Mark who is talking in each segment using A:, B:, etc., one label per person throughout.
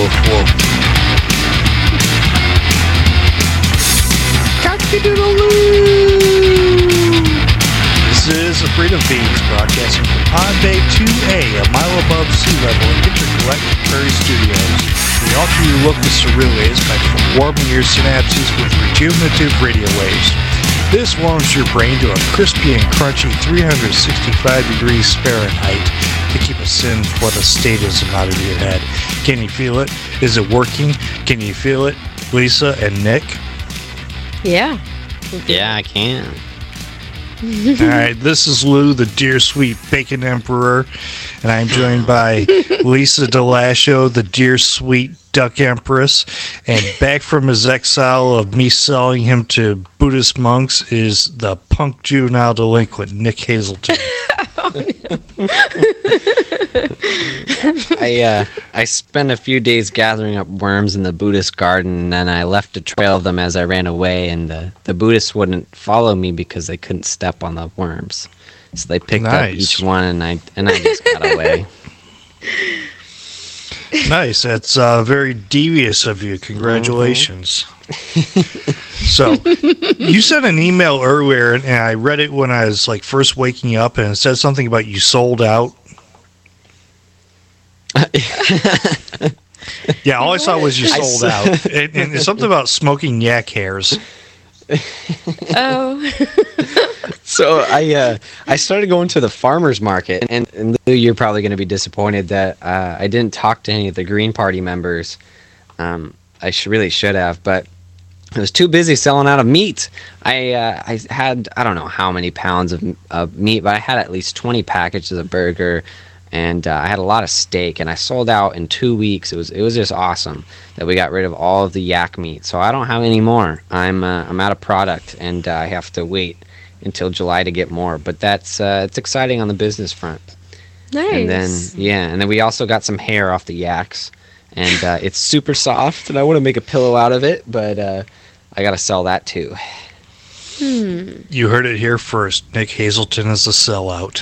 A: whoa. Cock-a-doodle-doo! This is the Freedom Feeds, broadcasting from Pond Bay 2A, a mile above sea level in intergalactic Prairie Studios. We alter your look with surreal waves by warming your synapses with rejuvenative radio waves. This warms your brain to a crispy and crunchy 365 degrees Fahrenheit to keep us in what a statism out of your head. Can you feel it? Is it working? Can you feel it? Lisa and Nick?
B: Yeah.
C: Yeah, I can.
A: Alright, this is Lou, the dear sweet Bacon Emperor, and I'm joined by Lisa DeLasho, the dear sweet Duck Empress, and back from his exile of me selling him to Buddhist monks is the punk juvenile delinquent, Nick Hazelton.
C: I spent a few days gathering up worms in the Buddhist garden, and then I left a trail of them as I ran away, and the Buddhists wouldn't follow me because they couldn't step on the worms. So they picked up each one, and I just got away.
A: Nice. That's very devious of you. Congratulations. So, you sent an email earlier, and I read it when I was like first waking up, and it said something about you sold out. Yeah, all I saw was you sold out. And it's something about smoking yak hairs.
B: Oh.
C: So I started going to the farmer's market, and Lou, you're probably going to be disappointed that I didn't talk to any of the Green Party members. I really should have, but I was too busy selling out of meat. I had, I don't know how many pounds of meat, but I had at least 20 packages of burger, and I had a lot of steak, and I sold out in 2 weeks. It was just awesome that we got rid of all of the yak meat. So I don't have any more. I'm out of product, and I have to wait until July to get more. But that's it's exciting on the business front.
B: Nice.
C: And then we also got some hair off the yaks, and it's super soft, and I want to make a pillow out of it, but I got to sell that too.
A: You heard it here first. Nick Hazelton is a sellout.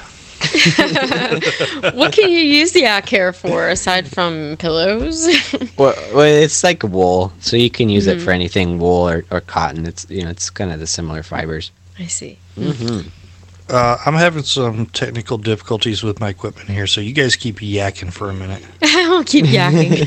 B: What can you use the yak hair for aside from pillows?
C: Well, it's like wool, so you can use it for anything, wool or cotton. It's kind of the similar fibers.
B: I see.
C: Mm-hmm.
A: I'm having some technical difficulties with my equipment here, so you guys keep yakking for a minute.
B: I'll keep yakking.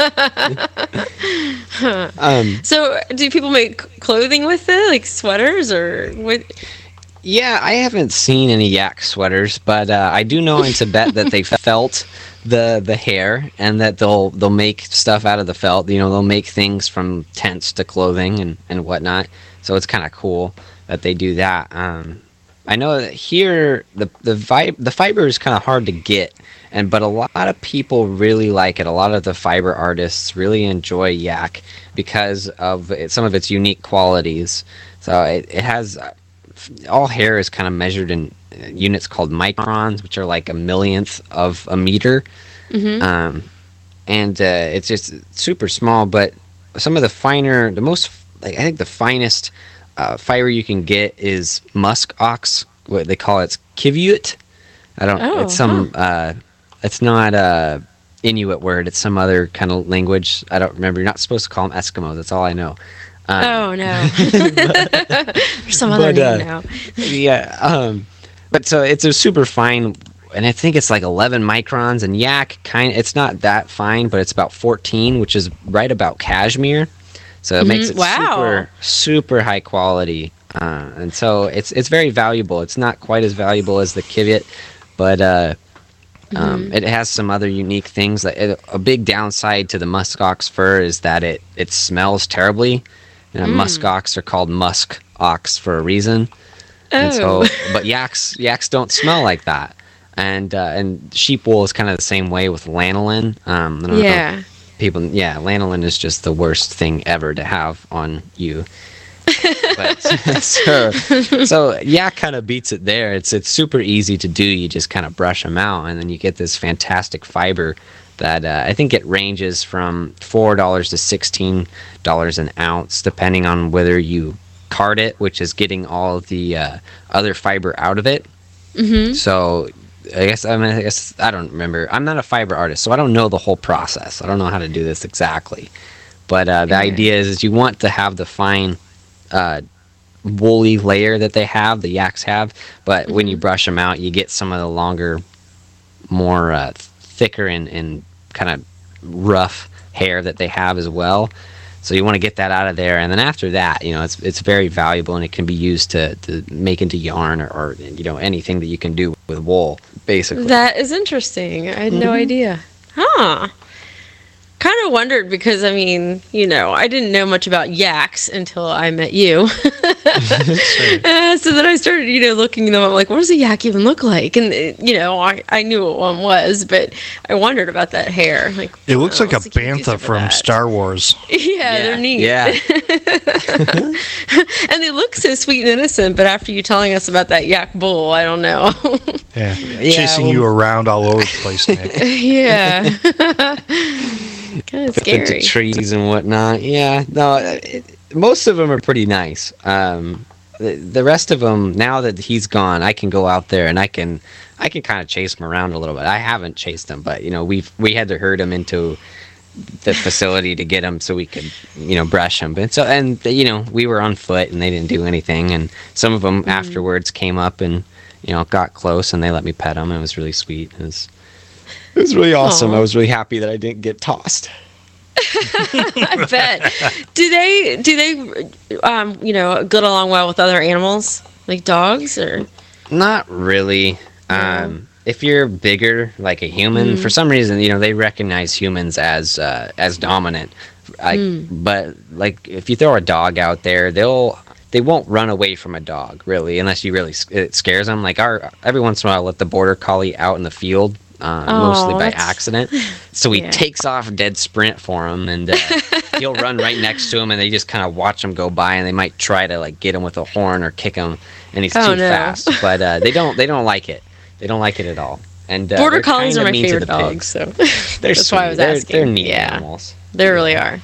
B: So, do people make clothing with it, like sweaters or what?
C: Yeah, I haven't seen any yak sweaters, but I do know in Tibet that they felt the hair, and that they'll make stuff out of the felt. They'll make things from tents to clothing and whatnot. So it's kind of cool that they do that. I know that here the fiber is kind of hard to get, but a lot of people really like it. A lot of the fiber artists really enjoy yak because of some of its unique qualities. So it has all hair is kind of measured in units called microns, which are like a millionth of a meter. Mm-hmm. And it's just super small. But some of the finer, I think the finest fiber you can get is musk ox. What they call it's kivyut. It's some. It's not a Inuit word. It's some other kind of language. I don't remember. You're not supposed to call them Eskimos. That's all I know.
B: Oh no. There's some other name now.
C: Yeah. But so it's a super fine, and I think it's like 11 microns. And yak it's not that fine, but it's about 14, which is right about cashmere. So it makes it super, super high quality. And so it's very valuable. It's not quite as valuable as the kivyut, but it has some other unique things. A big downside to the muskox fur is that it smells terribly. Musk ox are called musk ox for a reason. And so, but yaks don't smell like that. And sheep wool is kind of the same way with lanolin. Lanolin is just the worst thing ever to have on you. But so yak kind of beats it there. It's super easy to do. You just kind of brush them out, and then you get this fantastic fiber that I think it ranges from $4 to $16 an ounce, depending on whether you card it, which is getting all of the other fiber out of it. Mm-hmm. So I guess I don't remember. I'm not a fiber artist, so I don't know the whole process. I don't know how to do this exactly. But the idea is you want to have the fine woolly layer that the yaks have. But when you brush them out, you get some of the longer, more thicker and kind of rough hair that they have as well. So you want to get that out of there, and then after that, it's very valuable, and it can be used to make into yarn or anything that you can do with wool, basically.
B: That is interesting. I had no idea. Huh. Kind of wondered because, I didn't know much about yaks until I met you. So then I started, looking them up, like, what does a yak even look like? And, I knew what one was, but I wondered about that hair. Like,
A: it looks like a bantha from Star Wars.
B: Yeah, they're neat.
C: Yeah.
B: And they look so sweet and innocent, but after you telling us about that yak bull, I don't know.
A: Yeah. Chasing you around all over the place, Nick.
B: Yeah. Kind of scary.
C: Into trees and whatnot. Yeah, no, most of them are pretty nice. The rest of them, now that he's gone, I can go out there and I can kind of chase them around a little bit. I haven't chased them, but we had to herd them into the facility to get them so we could brush them. And we were on foot and they didn't do anything. And some of them afterwards came up and got close and they let me pet them. It was really sweet. It was really awesome.
B: Aww.
C: I was really happy that I didn't get tossed.
B: I bet. Do they get along well with other animals, like dogs, or?
C: Not really. If you're bigger, like a human, for some reason, they recognize humans as dominant. But like, if you throw a dog out there, they won't run away from a dog, really, unless it scares them. Like every once in a while, I'll let the border collie out in the field. Mostly by accident. So he takes off dead sprint for him, and he'll run right next to him, and they just kind of watch him go by, and they might try to like get him with a horn or kick him, and he's too fast. But they don't like it. They don't like it at all. And
B: border collies are my favorite dogs, so that's why I was asking.
C: They're neat animals.
B: They really are.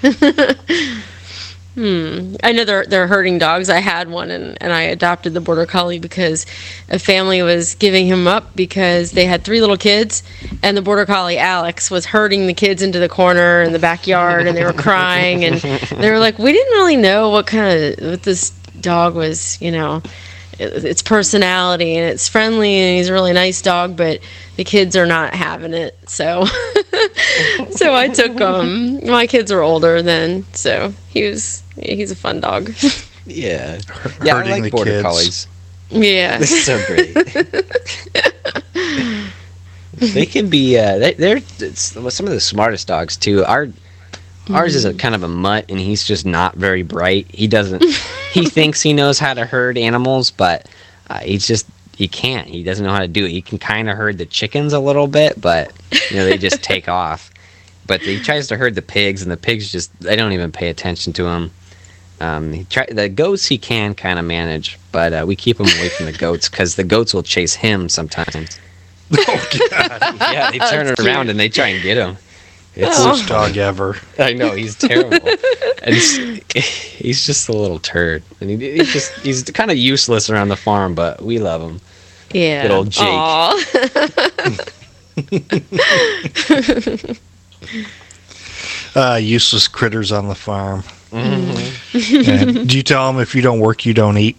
B: I know they're herding dogs. I had one, and I adopted the border collie because a family was giving him up because they had 3 little kids, and the border collie Alex was herding the kids into the corner in the backyard, and they were crying, and they were like, we didn't really know what this dog was, its personality, and it's friendly, and he's a really nice dog, but the kids are not having it. So so I took him. My kids are older then, so he's a fun dog.
C: Yeah, I like border collies.
B: Yeah,
C: they're so great. They can be they're some of the smartest dogs too. Ours is a kind of a mutt, and he's just not very bright. He thinks he knows how to herd animals, but he can't. He doesn't know how to do it. He can kind of herd the chickens a little bit, but they just take off. But he tries to herd the pigs, and the pigs they don't even pay attention to him. The goats he can kind of manage, but we keep him away from the goats because the goats will chase him sometimes.
A: Oh God!
C: Yeah, they turn around and they try and get him.
A: It's the worst dog ever.
C: I know, he's terrible. And he's just a little turd. And he's kind of useless around the farm, but we love him.
B: Yeah.
C: Good old Jake.
A: Useless critters on the farm.
C: Mm-hmm.
A: Do you tell them if you don't work, you don't eat?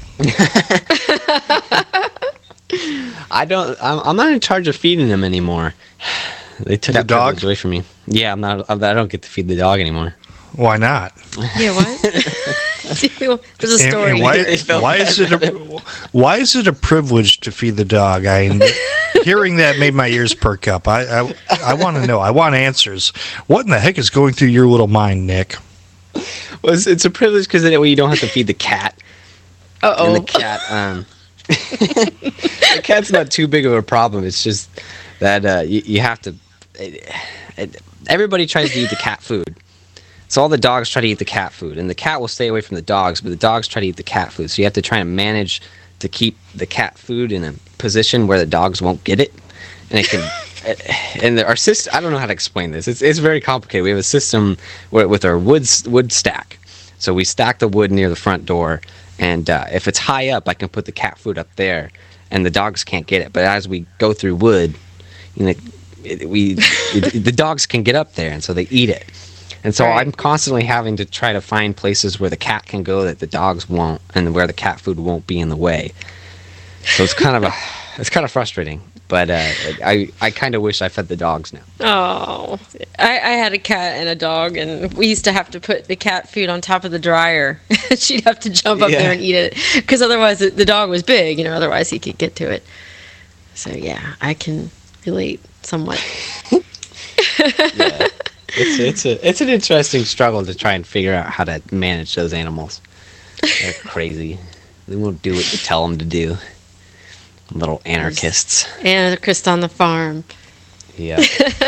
C: I'm not in charge of feeding them anymore. They took
A: the
C: that
A: dog
C: privilege away from me. Yeah, I don't get to feed the dog anymore.
A: Why not?
B: Yeah, what? There's a story.
A: And why is it a privilege to feed the dog? Hearing that made my ears perk up. I want to know. I want answers. What in the heck is going through your little mind, Nick?
C: Well, it's a privilege because that way you don't have to feed the cat.
B: Uh-oh.
C: And the cat, the cat's not too big of a problem. It's just that you have to. Everybody tries to eat the cat food. So all the dogs try to eat the cat food, and the cat will stay away from the dogs, but the dogs try to eat the cat food. So you have to try to manage to keep the cat food in a position where the dogs won't get it, and it can. And our system, I don't know how to explain this. It's very complicated. We have a system with our wood stack. So we stack the wood near the front door, and if it's high up, I can put the cat food up there. and the dogs can't get it. But as we go through wood, the dogs can get up there, and so they eat it. And so I'm constantly having to try to find places where the cat can go that the dogs won't, and where the cat food won't be in the way. So it's kind of frustrating. But I kind of wish I fed the dogs now.
B: Oh, I had a cat and a dog, and we used to have to put the cat food on top of the dryer. She'd have to jump up there and eat it, because otherwise the dog was big. Otherwise he could get to it. So yeah, I can relate somewhat.
C: Yeah, it's an interesting struggle to try and figure out how to manage those animals. They're crazy. They won't do what you tell them to do. Little anarchists.
B: Anarchist on the farm.
C: Yeah.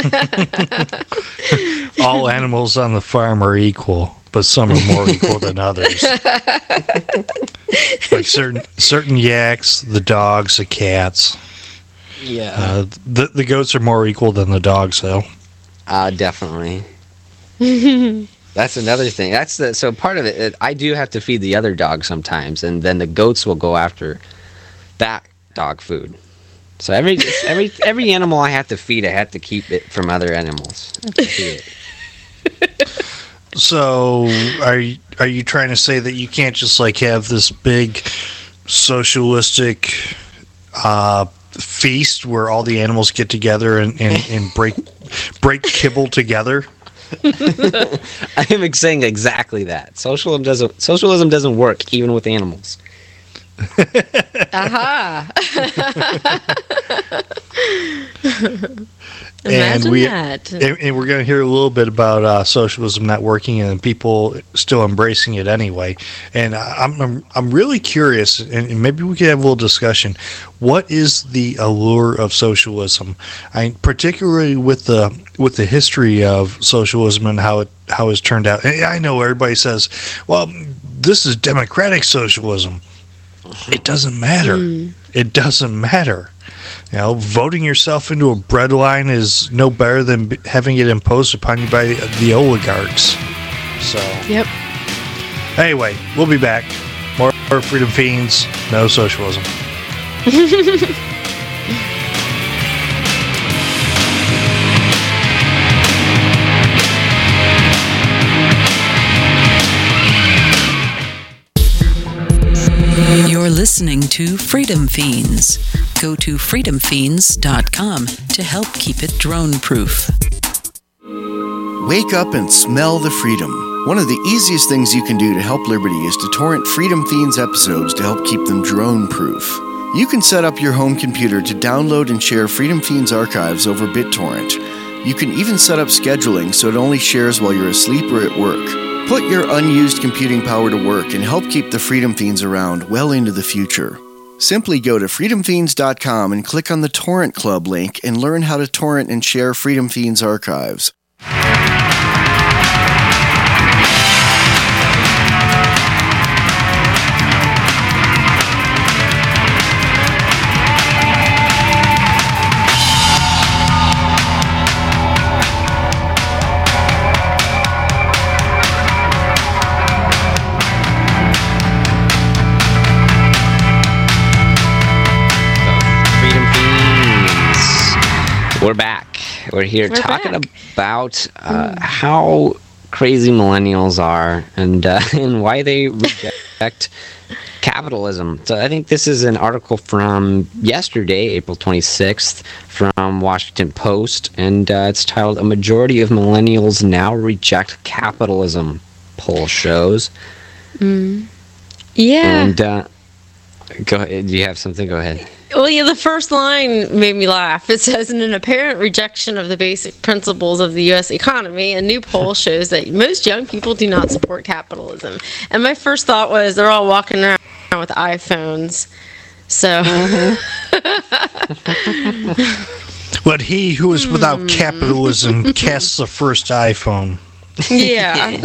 A: All animals on the farm are equal, but some are more equal than others. Like certain yaks, the dogs, the cats.
C: Yeah.
A: The goats are more equal than the dogs, though.
C: Definitely. That's another thing. So part of it. I do have to feed the other dogs sometimes, and then the goats will go after that dog food. So every animal I have to feed, I have to keep it from other animals.
A: So are you trying to say that you can't just have this big socialistic feast where all the animals get together and break kibble together?
C: I am saying exactly that. Socialism doesn't work even with animals.
B: Aha!
A: And
B: Imagine that.
A: And we're going to hear a little bit about socialism not working and people still embracing it anyway. And I'm really curious, and maybe we could have a little discussion. What is the allure of socialism? Particularly with the history of socialism and how it's turned out. And I know everybody says, "Well, this is democratic socialism." It doesn't matter. It doesn't matter. Voting yourself into a breadline is no better than having it imposed upon you by the oligarchs. So.
B: Yep.
A: Anyway, we'll be back. More Freedom Fiends, no socialism.
D: You're listening to Freedom Fiends. Go to freedomfiends.com to help keep it drone-proof.
E: Wake up and smell the freedom. One of the easiest things you can do to help Liberty is to torrent Freedom Fiends episodes to help keep them drone-proof. You can set up your home computer to download and share Freedom Fiends archives over BitTorrent. You can even set up scheduling so it only shares while you're asleep or at work. Put your unused computing power to work and help keep the Freedom Fiends around well into the future. Simply go to freedomfiends.com and click on the Torrent Club link and learn how to torrent and share Freedom Fiends archives.
C: We're back. We're here talking about how crazy millennials are and why they reject capitalism. So I think this is an article from yesterday, April 26th, from Washington Post, and it's titled "A Majority of Millennials Now Reject Capitalism," poll shows.
B: Yeah.
C: And go ahead. Do you have something? Go ahead.
B: Well, yeah, the first line made me laugh. It says, in an apparent rejection of the basic principles of the U.S. economy, a new poll shows that most young people do not support capitalism. And my first thought was, they're all walking around with iPhones. So.
A: But he who is without capitalism casts the first iPhone.
B: Yeah.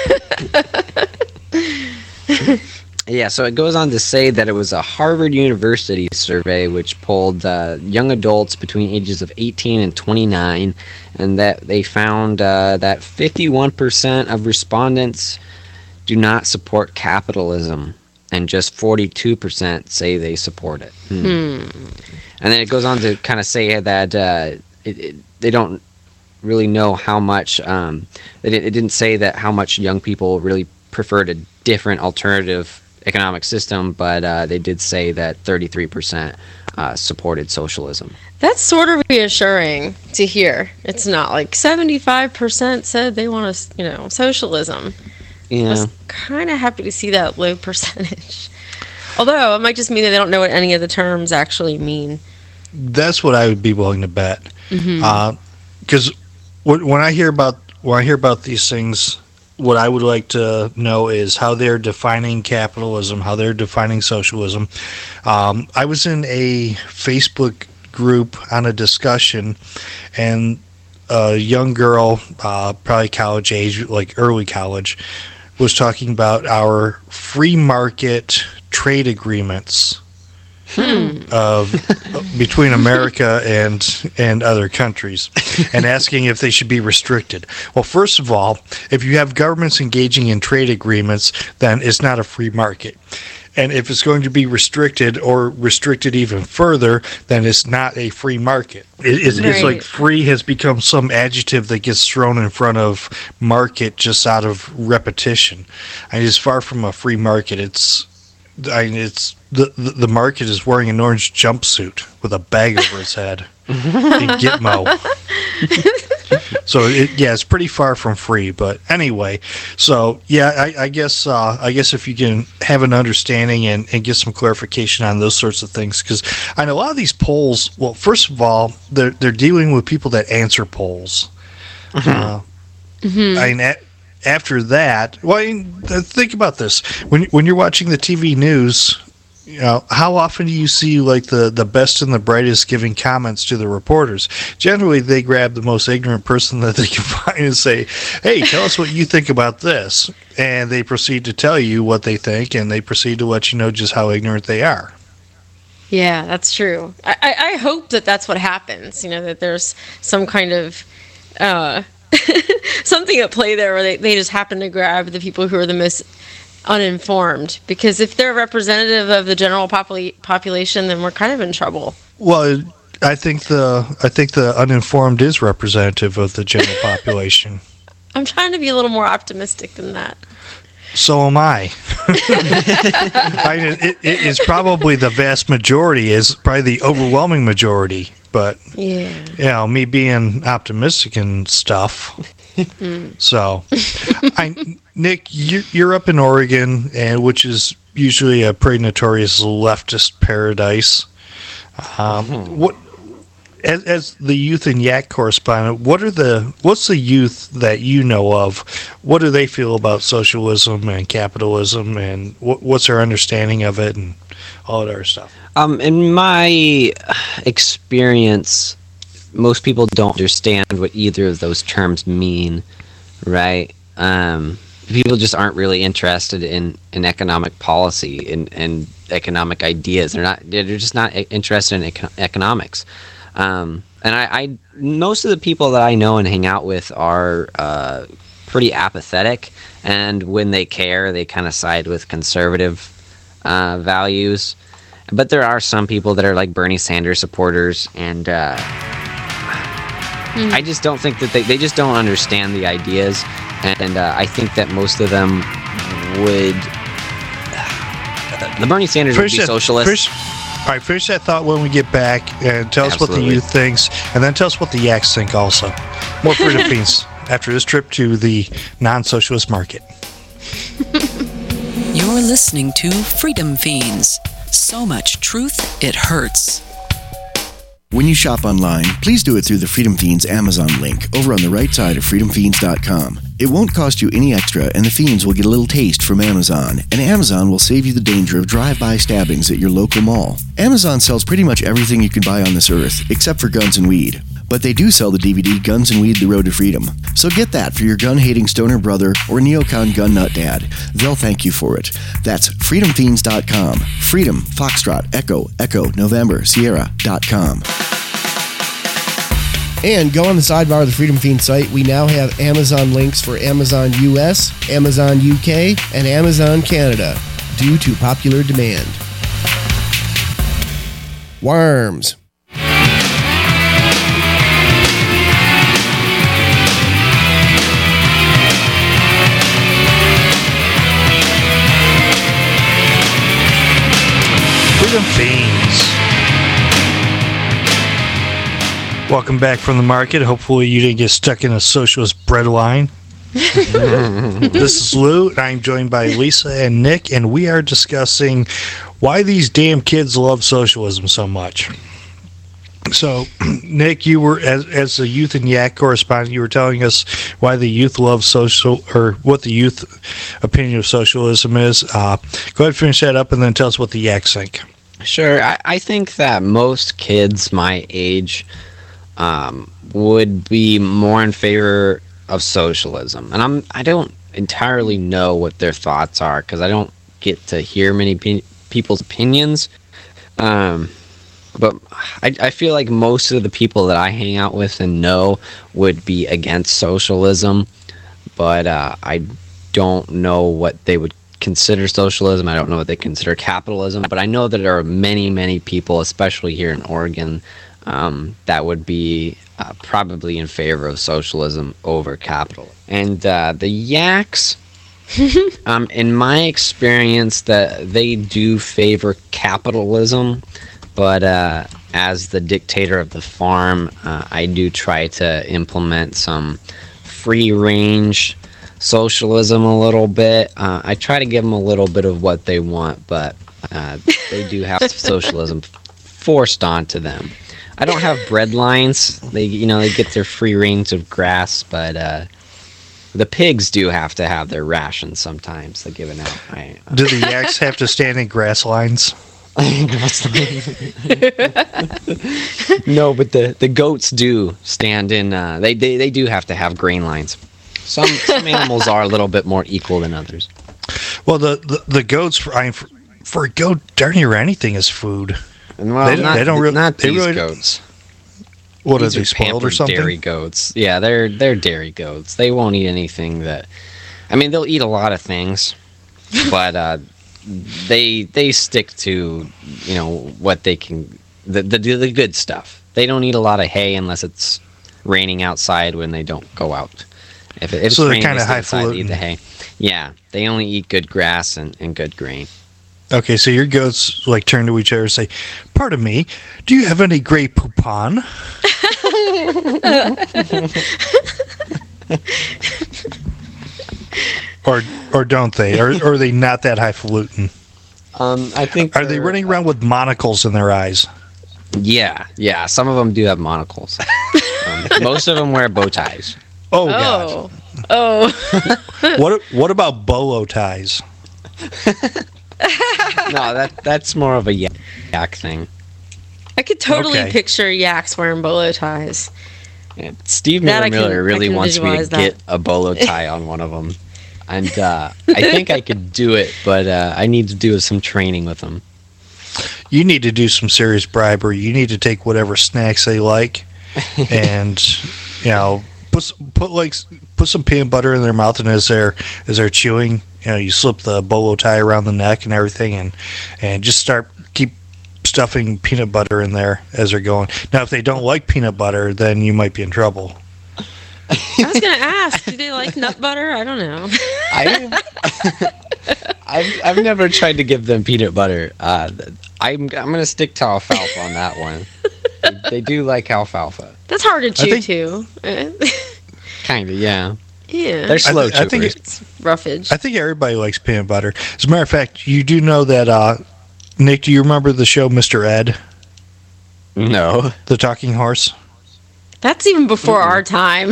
C: Yeah, so it goes on to say that it was a Harvard University survey which polled young adults between ages of 18 and 29, and that they found that 51% of respondents do not support capitalism. and just 42% say they support it. And then it goes on to kind of say that they don't really know how much. It didn't say that how much young people really preferred a different alternative economic system, but they did say that 33% supported socialism.
B: That's sort of reassuring to hear. It's not like 75% said they want socialism.
C: Yeah.
B: I was kind of happy to see that low percentage. Although it might just mean that they don't know what any of the terms actually mean.
A: That's what I would be willing to bet. Because when I hear about these things, what I would like to know is how they're defining capitalism, how they're defining socialism. I was in a Facebook group on a discussion, and a young girl, probably college age, like early college, was talking about our free market trade agreements between America and other countries, and asking if they should be restricted. Well, first of all, if you have governments engaging in trade agreements, then it's not a free market. And if it's going to be restricted or restricted even further, then it's not a free market. It's like free has become some adjective that gets thrown in front of market just out of repetition. I mean, it's far from a free market. The market is wearing an orange jumpsuit with a bag over its head in Gitmo. So it's pretty far from free. But anyway, so yeah, I guess if you can have an understanding and get some clarification on those sorts of things, because I know a lot of these polls. Well, first of all, they're dealing with people that answer polls. I mean, after that, think about this: when you're watching the TV news. How often do you see like the best and the brightest giving comments to the reporters? Generally, they grab the most ignorant person that they can find and say, "Hey, tell us what you think about this," and they proceed to tell you what they think, and they proceed to let you know just how ignorant they are.
B: Yeah, that's true. I hope that that's what happens. That there's some kind of something at play there where they just happen to grab the people who are the most uninformed, because if they're representative of the general population, then we're kind of in trouble.
A: Well, I think the uninformed is representative of the general population.
B: I'm trying to be a little more optimistic than that.
A: So am I. It's probably the vast majority, is probably the overwhelming majority. But me being optimistic and stuff. So, Nick, you're up in Oregon, which is usually a pretty notorious leftist paradise. What, as the youth and Yak correspondent, what's the youth that you know of? What do they feel about socialism and capitalism, and what's their understanding of it, and all that other stuff?
C: In my experience, most people don't understand what either of those terms mean, right? People just aren't really interested in economic policy and economic ideas. They're just not interested in economics. And I most of the people that I know and hang out with are pretty apathetic, and when they care, they kind of side with conservative values. But there are some people that are like Bernie Sanders supporters, and I just don't think that they just don't understand the ideas, and I think that most of them would. The Bernie Sanders would be socialist.
A: All right, finish that thought when we get back, and tell us what the youth thinks, and then tell us what the Yaks think also. More Freedom Fiends after this trip to the non-socialist market.
D: You're listening to Freedom Fiends. So much truth, it hurts.
E: When you shop online, please do it through the Freedom Fiends Amazon link over on the right side of freedomfiends.com. It won't cost you any extra, and the Fiends will get a little taste from Amazon, and Amazon will save you the danger of drive-by stabbings at your local mall. Amazon sells pretty much everything you can buy on this earth, except for guns and weed. But they do sell the DVD Guns and Weed: The Road to Freedom. So get that for your gun-hating stoner brother or neocon gun nut dad. They'll thank you for it. That's freedomfiends.com. Freedom, Foxtrot, Echo, Echo, November, Sierra.com. And go on the sidebar of the Freedom Fiend site. We now have Amazon links for Amazon US, Amazon UK, and Amazon Canada. due to popular demand. Worms.
A: Freedom Fiends. Welcome back from the market. Hopefully you didn't get stuck in a socialist bread line. This is Lou, and I'm joined by Lisa and Nick, and we are discussing why these damn kids love socialism so much. So, Nick, you were, as a youth and yak correspondent, you were telling us why the youth love social, or what the youth opinion of socialism is. Go ahead and finish that up, and then tell us what the yaks think.
C: Sure. I think that most kids my age would be more in favor of socialism, and I don't entirely know what their thoughts are because I don't get to hear many people's opinions. But I feel like most of the people that I hang out with and know would be against socialism, but I don't know what they would consider socialism. I don't know what they consider capitalism, but I know that there are many, many people, especially here in Oregon, that would be probably in favor of socialism over capital. And the yaks, in my experience, that they do favor capitalism, but as the dictator of the farm, I do try to implement some free-range socialism a little bit. I try to give them a little bit of what they want, but they do have socialism forced onto them. I don't have bread lines. They get their free range of grass, but the pigs do have to have their rations sometimes. They're given out.
A: Do the yaks have to stand in grass lines?
C: No, but the goats do stand in. They do have to have grain lines. Some animals are a little bit more equal than others.
A: Well, the goats, for a goat, darn near anything is food.
C: Well, they don't really. Not these really, goats.
A: What are they, spoiled or something?
C: Dairy goats. Yeah, they're dairy goats. They won't eat anything that. I mean, they'll eat a lot of things, but they stick to what they can, the good stuff. They don't eat a lot of hay unless it's raining outside when they don't go out. If it's
A: so
C: raining,
A: they're kind of
C: highfalutin.
A: They
C: eat the hay. Yeah, they only eat good grass and good grain.
A: Okay, so your goats like turn to each other and say, "Pardon me, do you have any Grey Poupon?" or don't they? Or are they not that highfalutin?
C: I think.
A: Are they running around with monocles in their eyes?
C: Yeah. Some of them do have monocles. Most of them wear bow ties.
A: Oh God.
B: Oh.
A: What about bolo ties?
C: No, that's more of a yak thing.
B: I could totally picture yaks wearing bolo ties.
C: Yeah, Steve Miller really wants me to get a bolo tie on one of them. And I think I could do it, but I need to do some training with them.
A: You need to do some serious bribery. You need to take whatever snacks they like and, put some peanut butter in their mouth, and as they're chewing, you slip the bolo tie around the neck and everything, and just keep stuffing peanut butter in there as they're going. Now, if they don't like peanut butter, then you might be in trouble.
B: I was gonna ask, do they like nut butter? I don't know.
C: I've never tried to give them peanut butter. I'm gonna stick to alfalfa on that one. They do like alfalfa.
B: That's hard to chew too.
C: Kind of, yeah.
B: Yeah.
C: They're slow chewers.
A: I think
B: it's roughage.
A: I think everybody likes peanut butter. As a matter of fact, you do know that, Nick, do you remember the show Mr. Ed?
C: No.
A: The talking horse?
B: That's even before our time.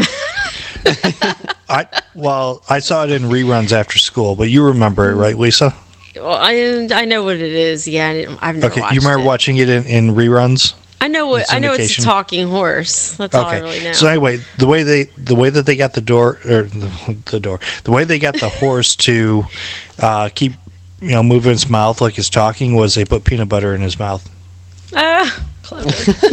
A: I saw it in reruns after school, but you remember it, right, Lisa?
B: Well, I know what it is. Yeah, I've never watched it.
A: You remember watching it in reruns?
B: I know it's a talking horse. That's all I really know.
A: So anyway, the way that they got the way they got the horse to keep moving its mouth like it's talking was they put peanut butter in his mouth.
B: Clever.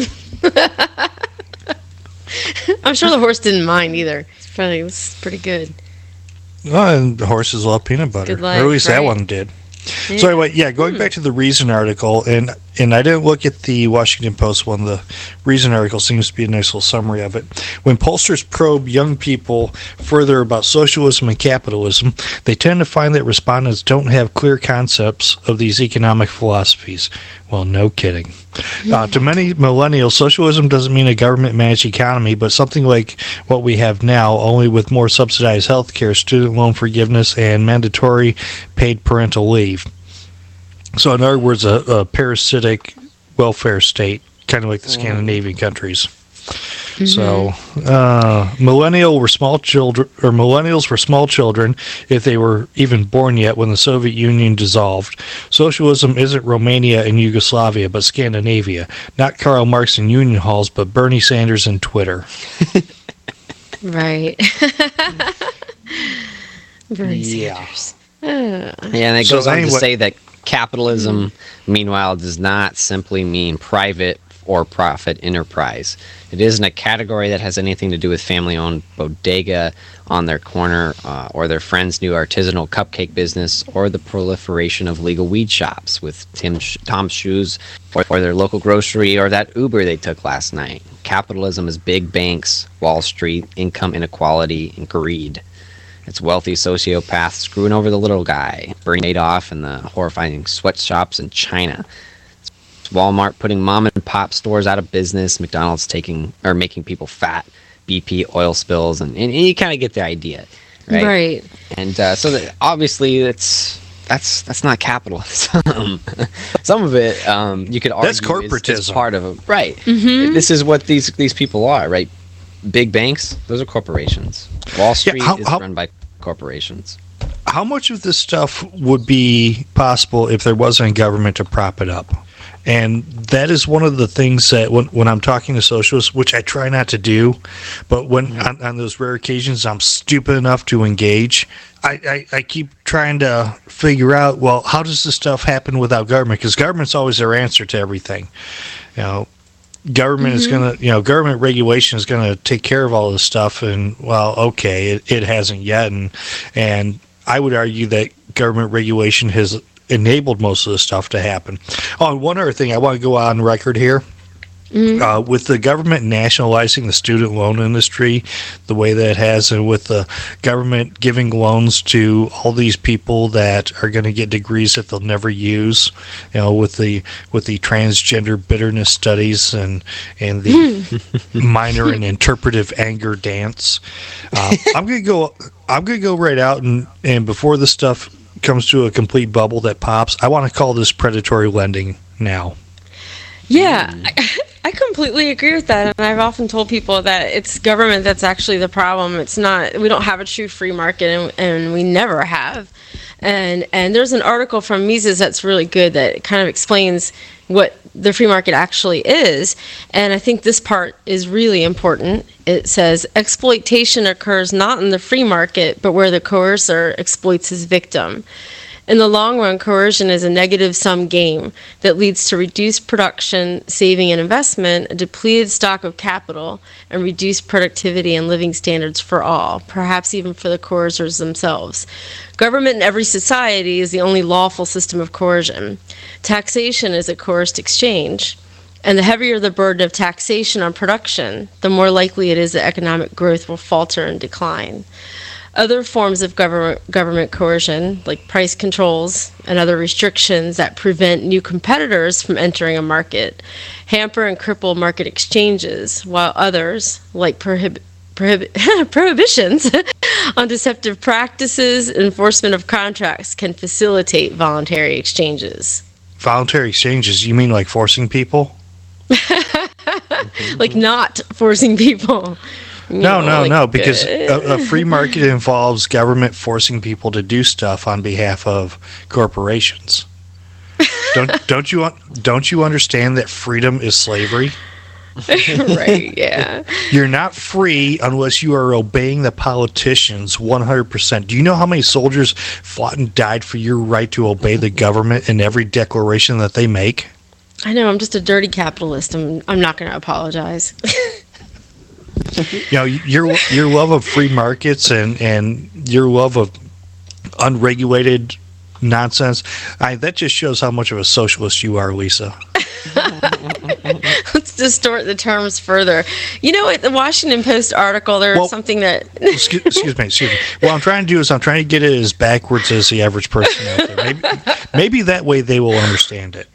B: I'm sure the horse didn't mind either. It was pretty good.
A: Well, and horses love peanut butter.
B: Good life,
A: or at least that
B: right?
A: one did. So anyway, going back to the Reason article, and I didn't look at the Washington Post one. The Reason article seems to be a nice little summary of it. When pollsters probe young people further about socialism and capitalism, they tend to find that respondents don't have clear concepts of these economic philosophies. Well, no kidding. To many millennials, socialism doesn't mean a government-managed economy, but something like what we have now, only with more subsidized health care, student loan forgiveness, and mandatory paid parental leave. So, in other words, a parasitic welfare state, kind of like the Scandinavian countries. Mm-hmm. So, millennials were small children if they were even born yet when the Soviet Union dissolved. Socialism isn't Romania and Yugoslavia, but Scandinavia. Not Karl Marx and union halls, but Bernie Sanders and Twitter.
B: Right. Bernie Sanders.
C: Yeah, and it goes on to say that capitalism, meanwhile, does not simply mean private or profit enterprise. It isn't a category that has anything to do with family-owned bodega on their corner or their friend's new artisanal cupcake business or the proliferation of legal weed shops with Tom's Shoes or their local grocery or that Uber they took last night. Capitalism is big banks, Wall Street, income inequality, and greed. It's wealthy sociopaths screwing over the little guy, Bernie Madoff and the horrifying sweatshops in China. It's Walmart putting mom and pop stores out of business, McDonald's making people fat, BP oil spills, and you kind of get the idea, right?
B: Right.
C: And so that obviously that's not capitalism. Some of it you could argue
A: that's corporatism.
C: Is part of it, right?
B: Mm-hmm.
C: This is what these people are, right? Big banks, those are corporations. Wall Street is run by corporations.
A: How much of this stuff would be possible if there wasn't a government to prop it up? And that is one of the things that when I'm talking to socialists, which I try not to do, but when on those rare occasions I'm stupid enough to engage, I keep trying to figure out, well, how does this stuff happen without government? Because government's always their answer to everything. Government is going to, government regulation is going to take care of all this stuff. And, well, okay, it hasn't yet. And I would argue that government regulation has enabled most of this stuff to happen. Oh, and one other thing I want to go on record here. With the government nationalizing the student loan industry the way that it has, and with the government giving loans to all these people that are going to get degrees that they'll never use, with the transgender bitterness studies and the minor and interpretive anger dance, I'm gonna go right out and before this stuff comes to a complete bubble that pops, I want to call this predatory lending now.
B: Yeah, I completely agree with that, and I've often told people that it's government that's actually the problem. It's not. We don't have a true free market, and we never have. And there's an article from Mises that's really good that kind of explains what the free market actually is, and I think this part is really important. It says exploitation occurs not in the free market, but where the coercer exploits his victim. In the long run, coercion is a negative-sum game that leads to reduced production, saving and investment, a depleted stock of capital, and reduced productivity and living standards for all, perhaps even for the coercers themselves. Government in every society is the only lawful system of coercion. Taxation is a coerced exchange. And the heavier the burden of taxation on production, the more likely it is that economic growth will falter and decline. Other forms of government coercion, like price controls and other restrictions that prevent new competitors from entering a market, hamper and cripple market exchanges, while others, like prohibitions on deceptive practices, enforcement of contracts, can facilitate voluntary exchanges.
A: Voluntary exchanges? You mean like forcing people?
B: Like not forcing people.
A: No, because a free market involves government forcing people to do stuff on behalf of corporations. Don't you understand that freedom is slavery?
B: Right, yeah.
A: You're not free unless you are obeying the politicians 100%. Do you know how many soldiers fought and died for your right to obey the government in every declaration that they make?
B: I know, I'm just a dirty capitalist. I'm not going to apologize.
A: Your love of free markets and your love of unregulated nonsense. That just shows how much of a socialist you are, Lisa.
B: Let's distort the terms further. You know, at the Washington Post article, there was something that...
A: excuse me. What I'm trying to do is I'm trying to get it as backwards as the average person out there. Maybe that way they will understand it.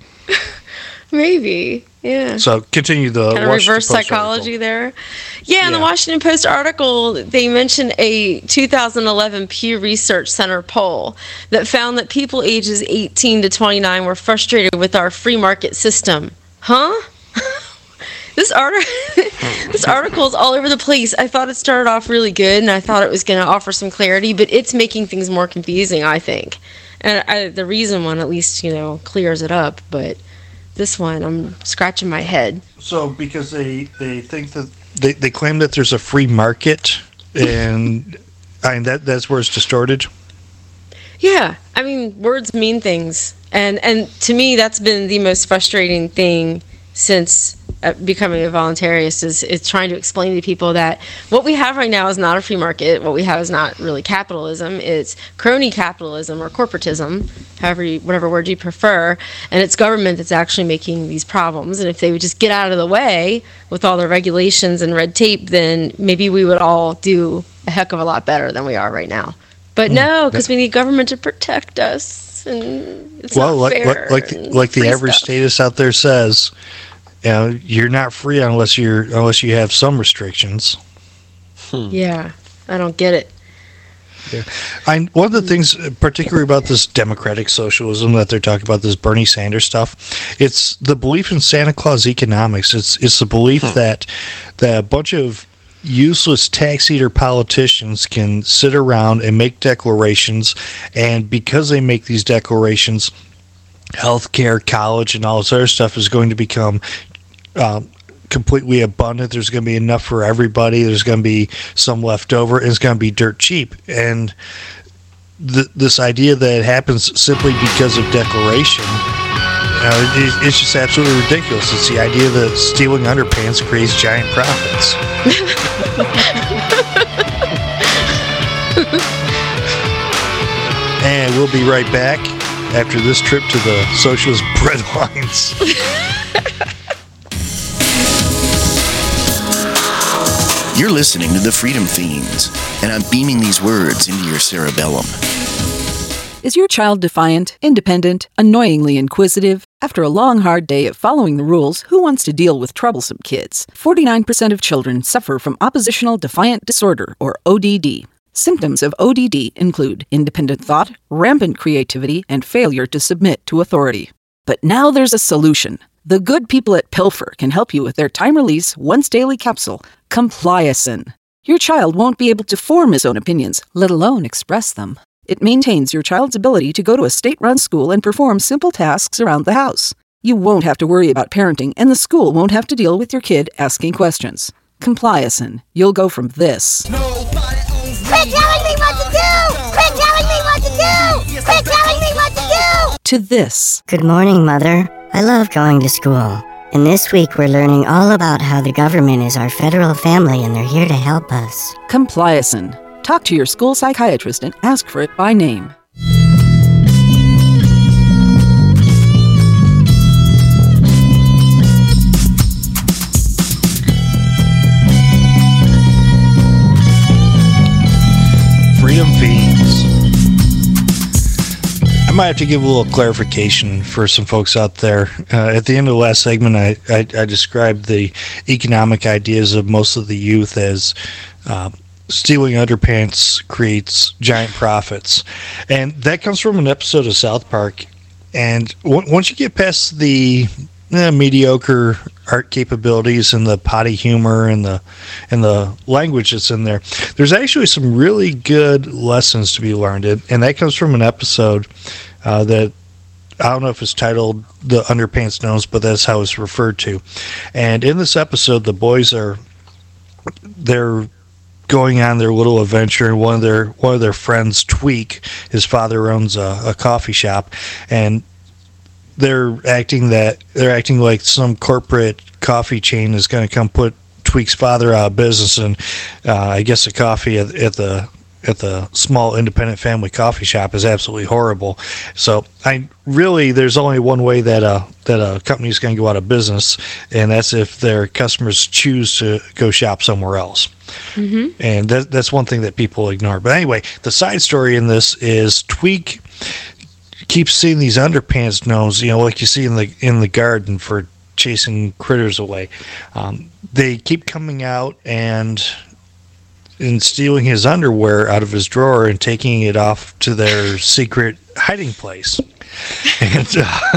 B: Maybe, yeah.
A: So continue the
B: kind of reverse psychology there. Yeah, in the Washington Post article, they mentioned a 2011 Pew Research Center poll that found that people ages 18 to 29 were frustrated with our free market system. Huh? This article is all over the place. I thought it started off really good, and I thought it was going to offer some clarity, but it's making things more confusing, I think. And the reason one at least, clears it up, but this one, I'm scratching my head.
A: So because they think that they claim that there's a free market, and that's where it's distorted.
B: Yeah, I mean, words mean things, and to me, that's been the most frustrating thing since becoming a voluntarist is trying to explain to people that what we have right now is not a free market. What we have is not really capitalism. It's crony capitalism or corporatism, whatever word you prefer. And it's government that's actually making these problems. And if they would just get out of the way with all the regulations and red tape, then maybe we would all do a heck of a lot better than we are right now. But no, because we need government to protect us. And it's not fair.
A: Like the average statist out there says, you're not free unless you have some restrictions.
B: Yeah, I don't get it.
A: Yeah. One of the things, particularly about this democratic socialism that they're talking about, this Bernie Sanders stuff, it's the belief in Santa Claus economics. It's the belief that a bunch of useless tax eater politicians can sit around and make declarations, and because they make these declarations, healthcare, college, and all this other stuff is going to become completely abundant. There's going to be enough for everybody. There's going to be some left over, and it's going to be dirt cheap. And this idea that it happens simply because of declaration, it's just absolutely ridiculous. It's the idea that stealing underpants creates giant profits. And we'll be right back after this trip to the socialist breadlines.
E: You're listening to the Freedom Fiends, and I'm beaming these words into your cerebellum.
D: Is your child defiant, independent, annoyingly inquisitive? After a long, hard day of following the rules, who wants to deal with troublesome kids? 49% of children suffer from oppositional defiant disorder, or ODD. Symptoms of ODD include independent thought, rampant creativity, and failure to submit to authority. But now there's a solution. The good people at Pilfer can help you with their time-release, once-daily capsule, Compliacin. Your child won't be able to form his own opinions, let alone express them. It maintains your child's ability to go to a state-run school and perform simple tasks around the house. You won't have to worry about parenting, and the school won't have to deal with your kid asking questions. Compliacin. You'll go from this.
F: Quit telling me what to do! Quit telling me what to do! Quit telling me what to do!
D: To this.
G: Good morning, Mother. I love going to school. And this week we're learning all about how the government is our federal family and they're here to help us.
D: Compliacin. Talk to your school psychiatrist and ask for it by name.
A: Freedom Fiends. I might have to give a little clarification for some folks out there. At the end of the last segment, I described the economic ideas of most of the youth as stealing underpants creates giant profits. And that comes from an episode of South Park. And once you get past the mediocre art capabilities and the potty humor and the language that's in there, there's actually some really good lessons to be learned. And that comes from an episode that I don't know if it's titled The Underpants Gnomes, but that's how it's referred to. And in this episode, the boys they're going on their little adventure, and one of their friends, Tweak, his father owns a coffee shop, and they're acting like some corporate coffee chain is going to come put Tweak's father out of business, and I guess the coffee at small independent family coffee shop is absolutely horrible. So there's only one way that a company is going to go out of business, and that's if their customers choose to go shop somewhere else. Mm-hmm. And that's one thing that people ignore. But anyway, the side story in this is Tweak keeps seeing these underpants gnomes, like you see in the garden for chasing critters away. They keep coming out and stealing his underwear out of his drawer and taking it off to their secret hiding place. And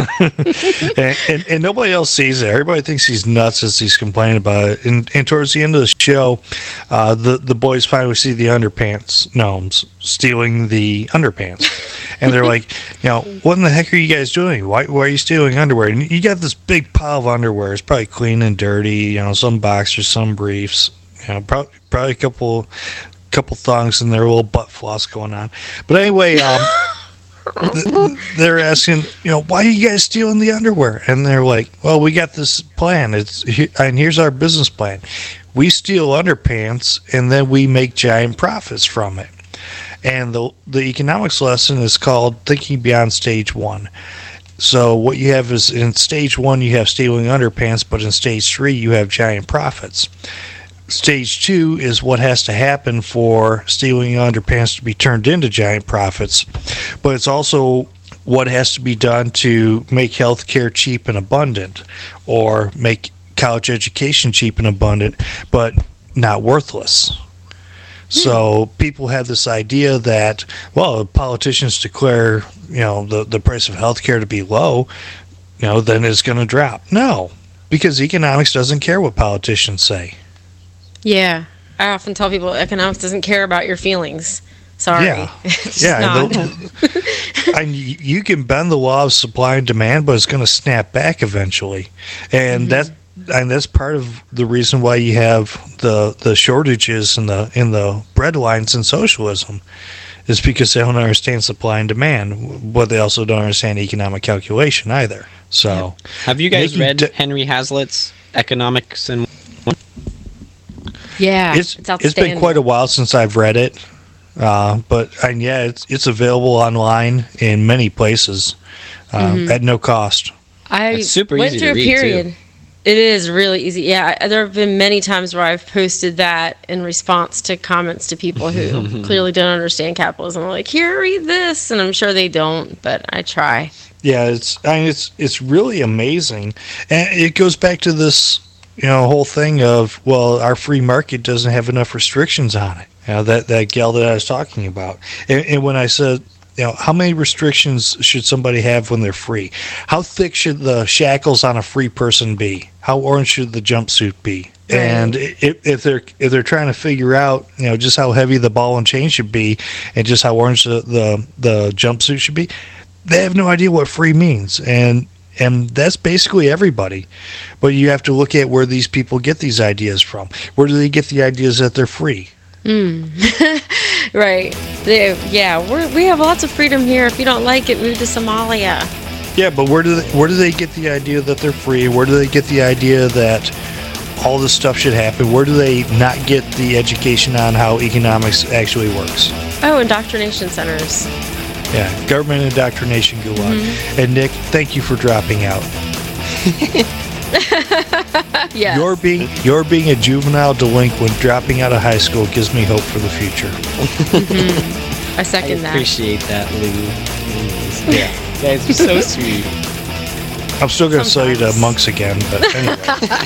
A: and nobody else sees it. Everybody thinks he's nuts as he's complaining about it. And towards the end of the show, the boys finally see the underpants gnomes stealing the underpants. And they're like, what in the heck are you guys doing? Why are you stealing underwear? And you got this big pile of underwear. It's probably clean and dirty. some boxers, some briefs. Probably a couple thongs and their little butt floss going on. But anyway, they're asking, why are you guys stealing the underwear? And they're like, well, we got this plan. And here's our business plan. We steal underpants and then we make giant profits from it. And the economics lesson is called Thinking Beyond Stage 1. So what you have is in Stage 1 you have stealing underpants, but in Stage 3 you have giant profits. Stage 2 is what has to happen for stealing underpants to be turned into giant profits, but it's also what has to be done to make healthcare cheap and abundant, or make college education cheap and abundant, but not worthless. So people have this idea that, well, if politicians declare, the price of healthcare to be low, then it's going to drop. No, because economics doesn't care what politicians say.
B: Yeah, I often tell people economics doesn't care about your feelings. Sorry.
A: Yeah. You can bend the law of supply and demand, but it's going to snap back eventually. And that's part of the reason why you have the shortages in the bread lines in socialism, is because they don't understand supply and demand, but they also don't understand economic calculation either. So,
C: have you guys read Henry Hazlitt's Economics and?
B: Yeah,
A: it's been quite a while since I've read it, it's available online in many places at no cost.
C: It's super
B: went
C: easy
B: through
C: to
B: a
C: read
B: period.
C: too.
B: It is really easy. Yeah, there have been many times where I've posted that in response to comments to people who clearly don't understand capitalism. I'm like, here, read this, and I'm sure they don't, but I try. Yeah,
A: it's really amazing, and it goes back to this whole thing of, well, our free market doesn't have enough restrictions on it. That gal that I was talking about, and when I said, how many restrictions should somebody have when they're free? How thick should the shackles on a free person be? How orange should the jumpsuit be? Right. And if they're trying to figure out, just how heavy the ball and chain should be, and just how orange the jumpsuit should be, they have no idea what free means. And that's basically everybody. But you have to look at where these people get these ideas from. Where do they get the ideas that they're free?
B: Right. We have lots of freedom here. If you don't like it, move to Somalia.
A: Yeah, but where do they get the idea that they're free? Where do they get the idea that all this stuff should happen? Where do they not get the education on how economics actually works?
B: Oh, indoctrination centers.
A: Yeah, government indoctrination go on. And Nick, thank you for dropping out.
B: Yes.
A: You're being a juvenile delinquent. Dropping out of high school gives me hope for the future.
B: I second that.
C: I appreciate that, Lou. Yeah, you guys are so sweet.
A: I'm still going to sell you to monks again, but anyway.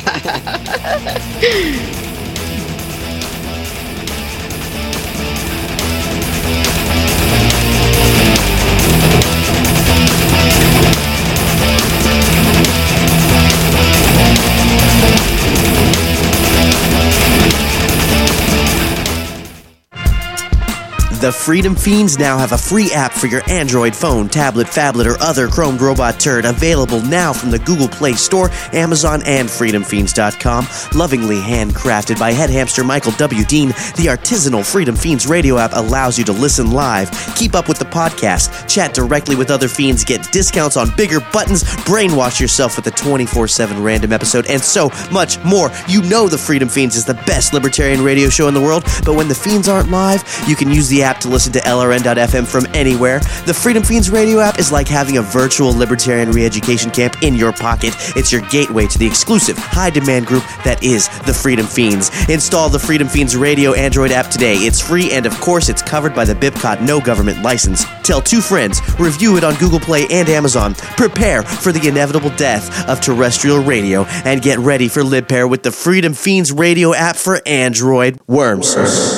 H: The Freedom Fiends now have a free app for your Android phone, tablet, phablet, or other chromed robot turd, available now from the Google Play Store, Amazon, and freedomfiends.com. Lovingly handcrafted by head hamster Michael W. Dean, the artisanal Freedom Fiends radio app allows you to listen live, keep up with the podcast, chat directly with other fiends, get discounts on bigger buttons, brainwash yourself with a 24/7 random episode, and so much more. You know the Freedom Fiends is the best libertarian radio show in the world, but when the fiends aren't live, you can use the app app to listen to LRN.FM from anywhere. The Freedom Fiends radio app is like having a virtual libertarian re-education camp in your pocket. It's your gateway to the exclusive, high-demand group that is the Freedom Fiends. Install the Freedom Fiends radio Android app today. It's free, and of course, it's covered by the BIPCOT no government license. Tell 2 friends. Review it on Google Play and Amazon. Prepare for the inevitable death of terrestrial radio, and get ready for LibPair with the Freedom Fiends radio app for Android. Worms.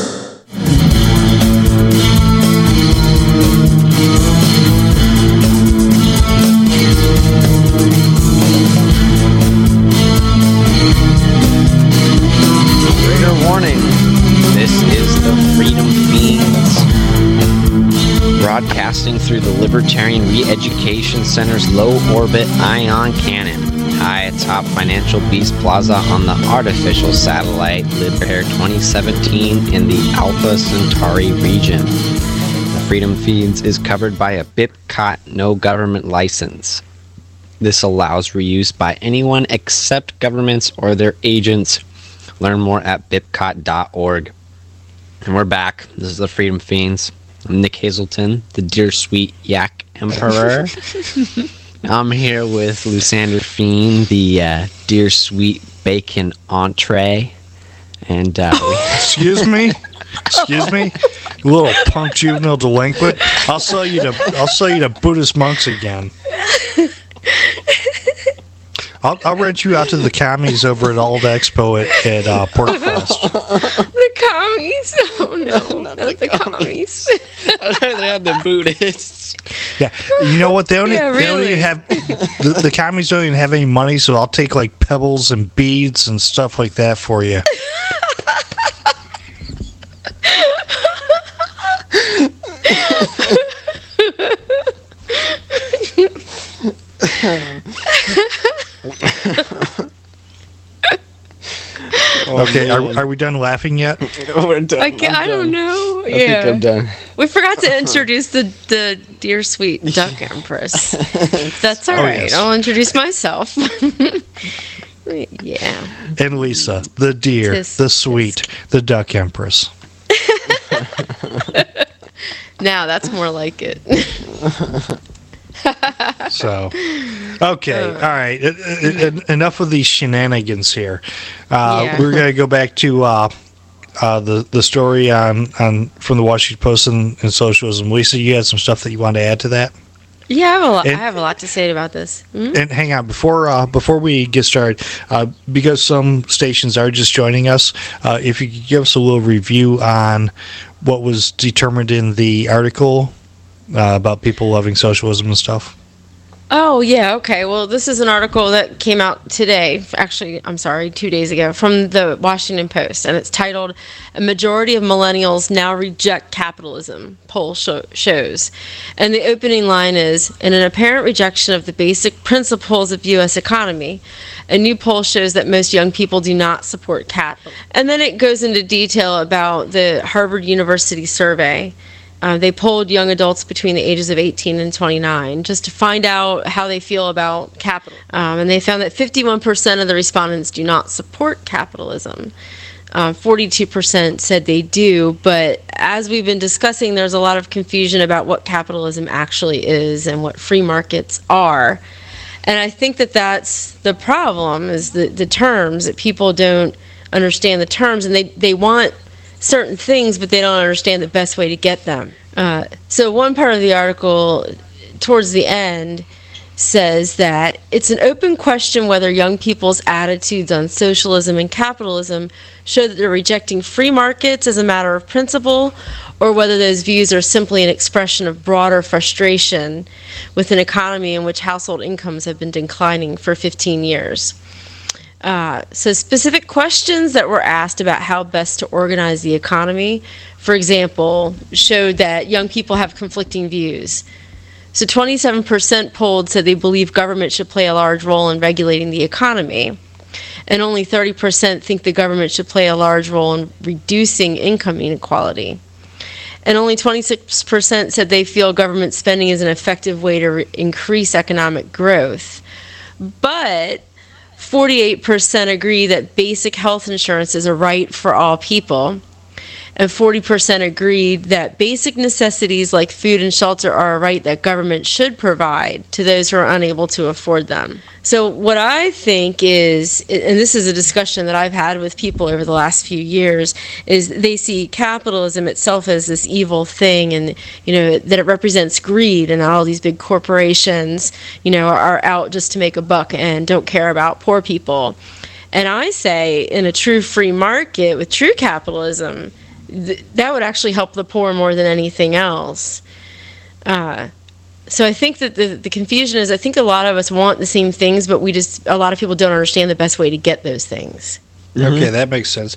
C: Trigger warning. This is the Freedom Fiends, broadcasting through the Libertarian Re-Education Center's low-orbit ion cannon, high atop Financial Beast Plaza on the artificial satellite LibPair 2017 in the Alpha Centauri region. The Freedom Fiends is covered by a BIPCOT no government license. This allows reuse by anyone except governments or their agents. Learn more at bipcot.org. And we're back. This is the Freedom Fiends. I'm Nick Hazelton, the Dear Sweet Yak Emperor. I'm here with Lusander Fiend, the Dear Sweet Bacon Entree. And
A: Excuse me? Excuse me? You little punk juvenile delinquent. I'll sell you to Buddhist monks again. I'll rent you out to the commies over at Old Expo at Porkfest.
B: The commies? Oh no, not the commies.
C: I'd rather have the Buddhists.
A: Yeah, you know what? They don't
B: really.
A: even have the commies don't even have any money, so I'll take like pebbles and beads and stuff like that for you. Okay, are we done laughing yet?
C: We're done.
B: I don't know.
C: I think I'm done.
B: We forgot to introduce the Dear Sweet Duck Empress. That's all right.
A: Yes.
B: I'll introduce myself. Yeah.
A: And Lisa, the dear, the sweet, the Duck Empress.
B: Now that's more like it.
A: So, okay, all right. Enough of these shenanigans here. We're going to go back to the story on from the Washington Post and socialism. Lisa, you had some stuff that you wanted to add to that?
B: Yeah, I have a lot to say about this. Mm-hmm.
A: And hang on, before we get started, because some stations are just joining us, if you could give us a little review on what was determined in the article about people loving socialism and stuff.
B: Oh, yeah, okay. Well, this is an article that came out today, actually, I'm sorry, 2 days ago, from the Washington Post, and it's titled, "A Majority of Millennials Now Reject Capitalism, Poll Shows." And the opening line is, "In an apparent rejection of the basic principles of U.S. economy, a new poll shows that most young people do not support capital." And then it goes into detail about the Harvard University survey. They polled young adults between the ages of 18 and 29 just to find out how they feel about capital. And they found that 51% of the respondents do not support capitalism. 42% said they do, but as we've been discussing, there's a lot of confusion about what capitalism actually is and what free markets are. And I think that that's the problem, is the terms, that people don't understand the terms, and they want certain things, but they don't understand the best way to get them. So one part of the article towards the end says that it's an open question whether young people's attitudes on socialism and capitalism show that they're rejecting free markets as a matter of principle, or whether those views are simply an expression of broader frustration with an economy in which household incomes have been declining for 15 years. So specific questions that were asked about how best to organize the economy, for example, showed that young people have conflicting views. So 27% polled said they believe government should play a large role in regulating the economy, and only 30% think the government should play a large role in reducing income inequality. And only 26% said they feel government spending is an effective way to increase economic growth. But 48% agree that basic health insurance is a right for all people. and 40% agreed that basic necessities like food and shelter are a right that government should provide to those who are unable to afford them. So what I think is, and this is a discussion that I've had with people over the last few years, is they see capitalism itself as this evil thing, and that it represents greed, and all these big corporations are out just to make a buck and don't care about poor people. And I say, in a true free market with true capitalism, that would actually help the poor more than anything else. So I think that the confusion is, I think a lot of us want the same things, but a lot of people don't understand the best way to get those things.
A: Okay, that makes sense.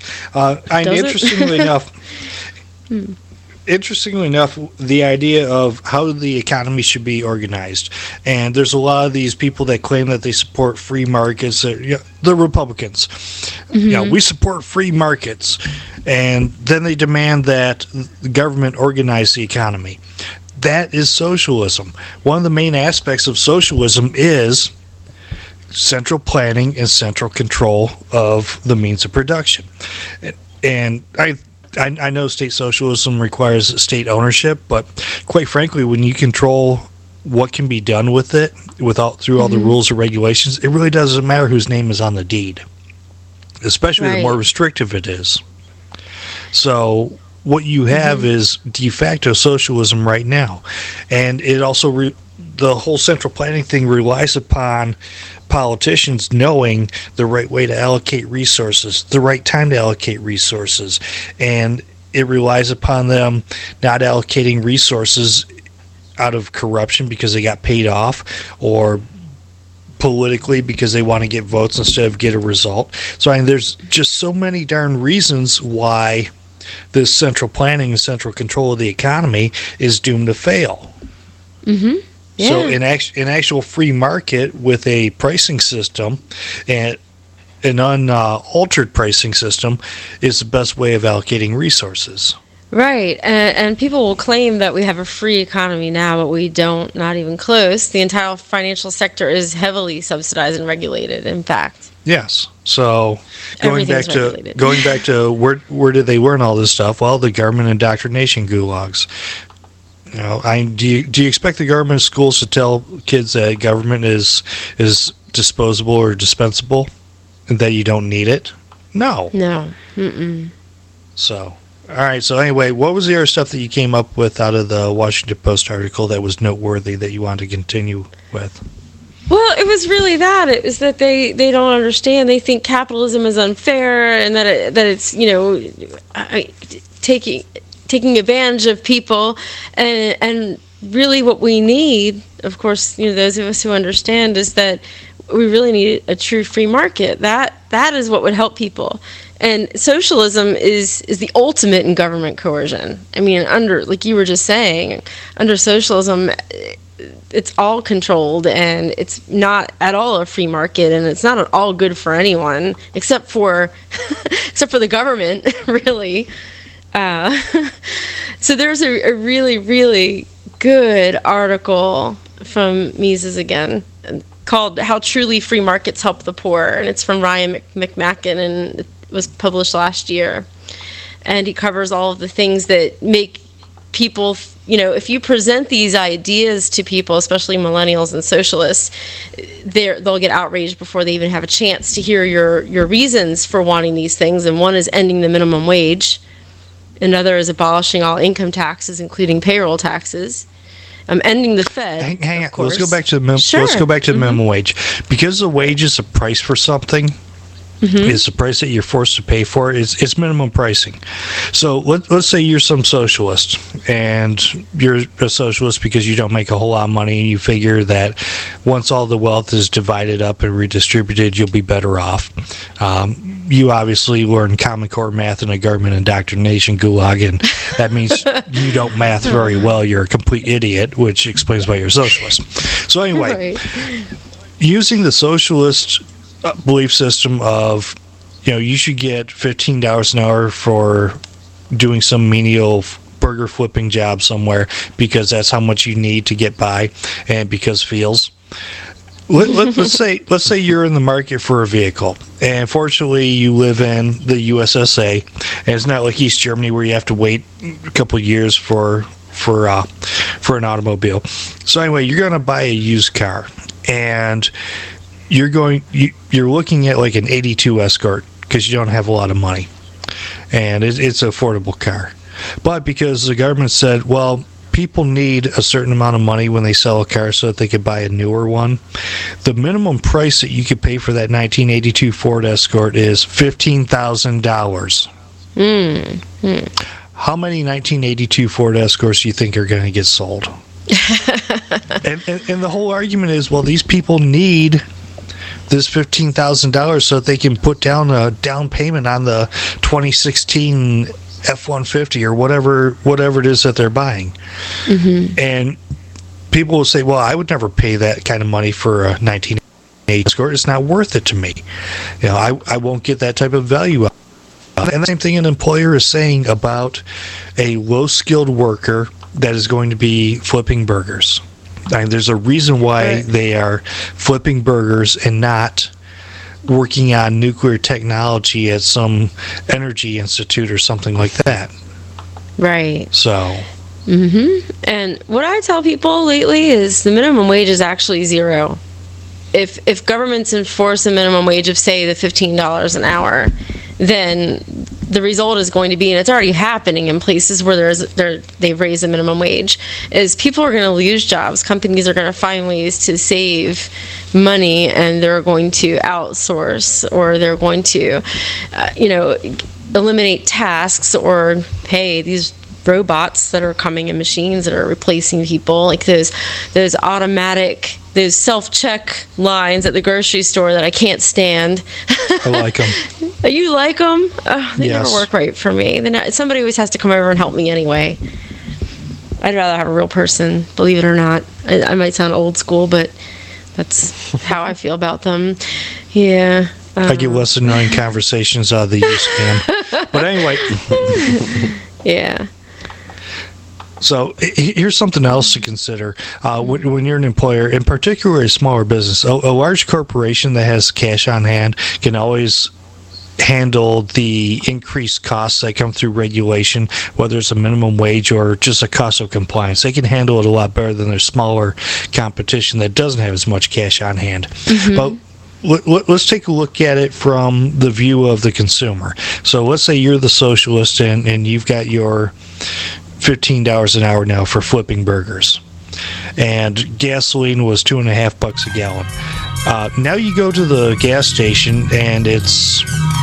A: Interestingly enough, the idea of how the economy should be organized, and there's a lot of these people that claim that they support free markets. The Republicans, we support free markets, and then they demand that the government organize the economy. That is socialism. One of the main aspects of socialism is central planning and central control of the means of production. And I know state socialism requires state ownership, but quite frankly, when you control what can be done with it through all the rules and regulations, it really doesn't matter whose name is on the deed, especially the more restrictive it is. So what you have is de facto socialism right now, and it also the whole central planning thing relies upon politicians knowing the right way to allocate resources, the right time to allocate resources, and it relies upon them not allocating resources out of corruption because they got paid off, or politically because they want to get votes instead of get a result. So there's just so many darn reasons why this central planning and central control of the economy is doomed to fail. Yeah. So in actual free market with a pricing system and an unaltered pricing system is the best way of allocating resources.
B: Right, and people will claim that we have a free economy now, but we don't, not even close. The entire financial sector is heavily subsidized and regulated, in fact.
A: Yes. So going back to where did they learn all this stuff? Well, the government indoctrination gulags. Do you expect the government schools to tell kids that government is disposable or dispensable, and that you don't need it? No. So, all right. So anyway, what was the other stuff that you came up with out of the Washington Post article that was noteworthy that you wanted to continue with?
B: Well, it was really that. It was that they don't understand. They think capitalism is unfair, and that it's taking advantage of people, and really what we need, of course, those of us who understand, is that we really need a true free market. That is what would help people. And socialism is the ultimate in government coercion. I mean, like you were just saying, under socialism, it's all controlled, and it's not at all a free market, and it's not at all good for anyone except for the government, really. So there's a really, really good article from Mises again called "How Truly Free Markets Help the Poor," and it's from Ryan McMacken, and it was published last year. And he covers all of the things that make people, if you present these ideas to people, especially millennials and socialists, they'll get outraged before they even have a chance to hear your reasons for wanting these things. And one is ending the minimum wage. Another is abolishing all income taxes, including payroll taxes. Ending the Fed.
A: Hang on. Let's go back to the minimum wage. Because the wage is a price for something. It's the price that you're forced to pay for. It's minimum pricing. So let's say you're some socialist, and you're a socialist because you don't make a whole lot of money, and you figure that once all the wealth is divided up and redistributed, you'll be better off. You obviously learn Common Core math in a government indoctrination gulag, and that means you don't math very well. You're a complete idiot, which explains why you're a socialist. So anyway, using the socialist belief system of, you should get $15 an hour for doing some menial burger flipping job somewhere because that's how much you need to get by, and because feels. let's say you're in the market for a vehicle, and fortunately you live in the USSA, and it's not like East Germany where you have to wait a couple years for an automobile. So anyway, you're going to buy a used car, and you're looking at like an 82 Escort because you don't have a lot of money, and it's an affordable car. But because the government said, well, people need a certain amount of money when they sell a car so that they could buy a newer one, the minimum price that you could pay for that 1982 Ford Escort is $15,000. How many 1982 Ford Escorts do you think are going to get sold? and the whole argument is, well, these people need this $15,000 so that they can put down a down payment on the 2016 F-150 or whatever it is that they're buying. And people will say, well, I would never pay that kind of money for a 1980 Escort. It's not worth it to me. I won't get that type of value out. And the same thing an employer is saying about a low-skilled worker that is going to be flipping burgers. I mean, there's a reason why they are flipping burgers and not working on nuclear technology at some energy institute or something like that.
B: Right.
A: So.
B: And what I tell people lately is the minimum wage is actually $0. If governments enforce a minimum wage of, say, the $15 an hour, then the result is going to be, and it's already happening in places where they've raised the minimum wage, is people are going to lose jobs. Companies are going to find ways to save money, and they're going to outsource, or they're going to, eliminate tasks, or pay these robots that are coming in, machines that are replacing people, like those automatic, those self-check lines at the grocery store that I can't stand.
A: I like them.
B: You like them? They
A: Yes.
B: never work right for me. Somebody always has to come over and help me anyway. I'd rather have a real person, believe it or not. I might sound old school, but that's how I feel about them. Yeah.
A: I get less annoying conversations out of the use cam. But anyway.
B: Yeah.
A: So here's something else to consider when you're an employer, in particular a smaller business. A large corporation that has cash on hand can always handle the increased costs that come through regulation, whether it's a minimum wage or just a cost of compliance. They can handle it a lot better than their smaller competition that doesn't have as much cash on hand. But let's take a look at it from the view of the consumer. So let's say you're the socialist and you've got your $15 an hour now for flipping burgers, and gasoline was $2.50 a gallon. Now you go to the gas station and it's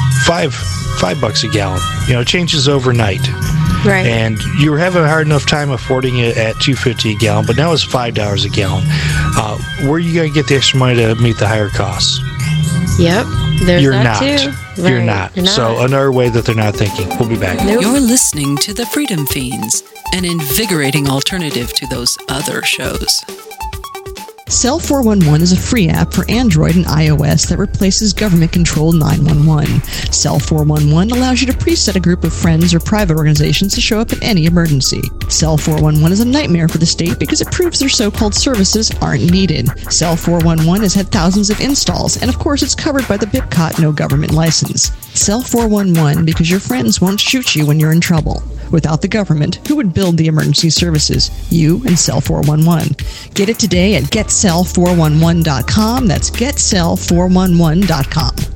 A: $5 a gallon. It changes overnight.
B: Right.
A: And you were having a hard enough time affording it at $2.50 a gallon, but now it's $5 a gallon. Where are you going to get the extra money to meet the higher costs?
B: Yep. There's
A: You're
B: that
A: not.
B: too. Right.
A: You're not. So another way that they're not thinking. We'll be back.
B: Nope.
D: You're listening to The Freedom Fiends, an invigorating alternative to those other shows.
I: Cell 411 is a free app for Android and iOS that replaces government-controlled 911. Cell 411 allows you to preset a group of friends or private organizations to show up in any emergency. Cell 411 is a nightmare for the state because it proves their so-called services aren't needed. Cell 411 has had thousands of installs, and of course it's covered by the BIPCOT no government license. Cell 411 because your friends won't shoot you when you're in trouble. Without the government, who would build the emergency services? You and Cell 411. Get it today at getcell411.com. That's getcell411.com.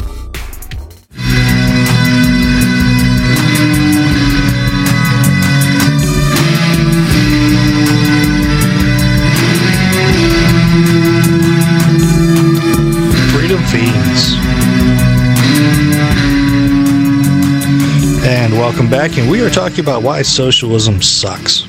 A: Freedom Fiends. And welcome back, and we are talking about why socialism sucks.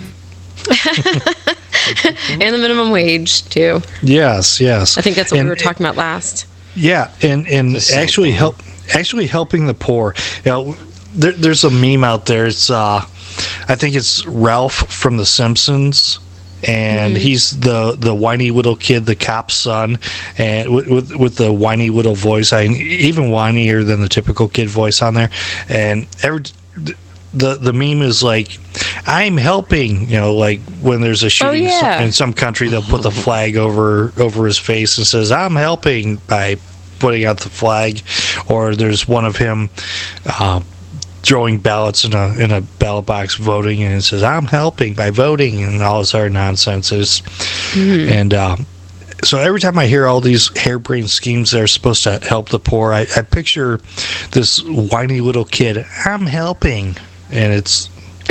B: And the minimum wage too.
A: Yes.
B: I think that's what we were talking about last.
A: Yeah, and actually helping the poor. There's a meme out there. It's I think it's Ralph from The Simpsons, and he's the whiny little kid, the cop's son, and with the whiny little voice, even whinier than the typical kid voice on there. And the meme is like, I'm helping, like when there's a shooting in some country, they'll put the flag over his face and says, I'm helping by putting out the flag. Or there's one of him throwing ballots in a ballot box voting, and it says, I'm helping by voting, and all this other nonsense is. And so every time I hear all these harebrained schemes that are supposed to help the poor, I picture this whiny little kid, I'm helping. And it's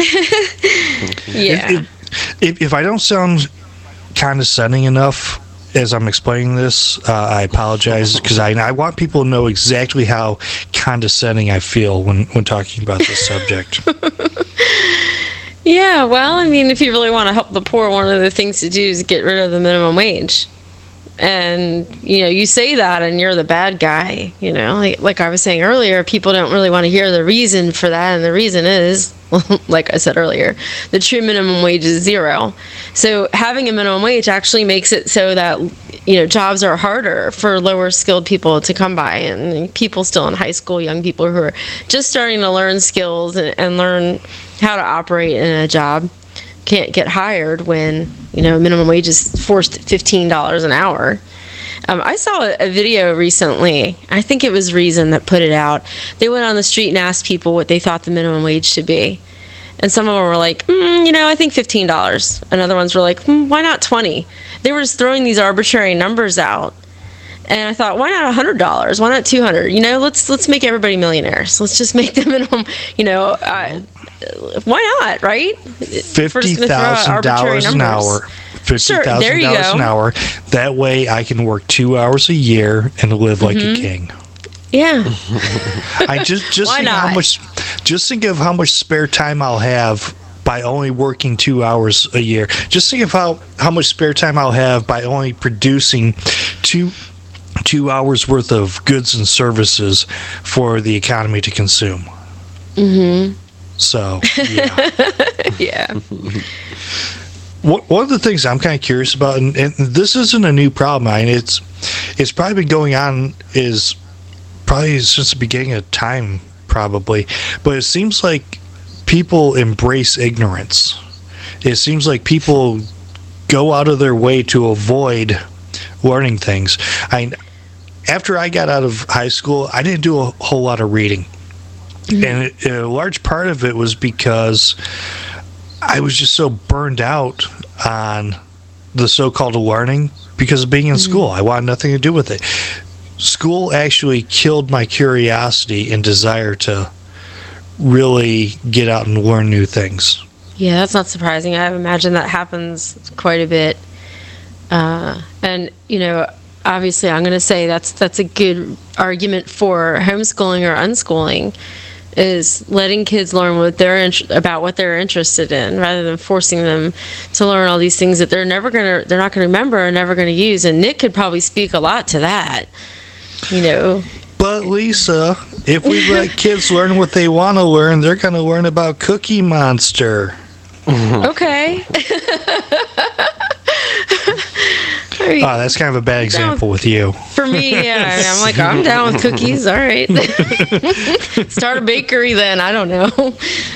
A: if I don't sound condescending enough as I'm explaining this, I apologize, because I want people to know exactly how condescending I feel when talking about this subject.
B: Yeah, well, I mean, if you really want to help the poor, one of the things to do is get rid of the minimum wage. And, you say that and you're the bad guy, like I was saying earlier, people don't really want to hear the reason for that. And the reason is, like I said earlier, the true minimum wage is $0. So having a minimum wage actually makes it so that, jobs are harder for lower skilled people to come by, and people still in high school, young people who are just starting to learn skills and learn how to operate in a job can't get hired when minimum wage is forced $15 an hour. I saw a video recently. I think it was Reason that put it out. They went on the street and asked people what they thought the minimum wage should be, and some of them were like, I think $15, and other ones were like, why not $20? They were just throwing these arbitrary numbers out. And I thought, why not $100? Why not $200? Let's make everybody millionaires. Let's just make the minimum. Why not? Right?
A: $50,000 an hour. $50,000 an hour. That way, I can work 2 hours a year and live like a king.
B: Yeah.
A: I just think of how much spare time I'll have by only working 2 hours a year. Just think of how much spare time I'll have by only producing two hours worth of goods and services for the economy to consume. So, yeah.
B: Yeah.
A: One of the things I'm kind of curious about, and this isn't a new problem. I mean, it's probably been going on since the beginning of time, probably. But it seems like people embrace ignorance. It seems like people go out of their way to avoid learning things. After I got out of high school, I didn't do a whole lot of reading. And a large part of it was because I was just so burned out on the so-called learning because of being in school. I wanted nothing to do with it. School actually killed my curiosity and desire to really get out and learn new things.
B: Yeah, that's not surprising. I imagine that happens quite a bit. And, obviously I'm going to say that's a good argument for homeschooling or unschooling, is letting kids learn about what they're interested in, rather than forcing them to learn all these things that they're not going to remember and never going to use. And Nick could probably speak a lot to that.
A: But Lisa, if we let kids learn what they want to learn, they're going to learn about Cookie Monster.
B: Okay.
A: That's kind of a bad example with you.
B: For me, yeah. I'm like, I'm down with cookies. All right. Start a bakery then. I don't know.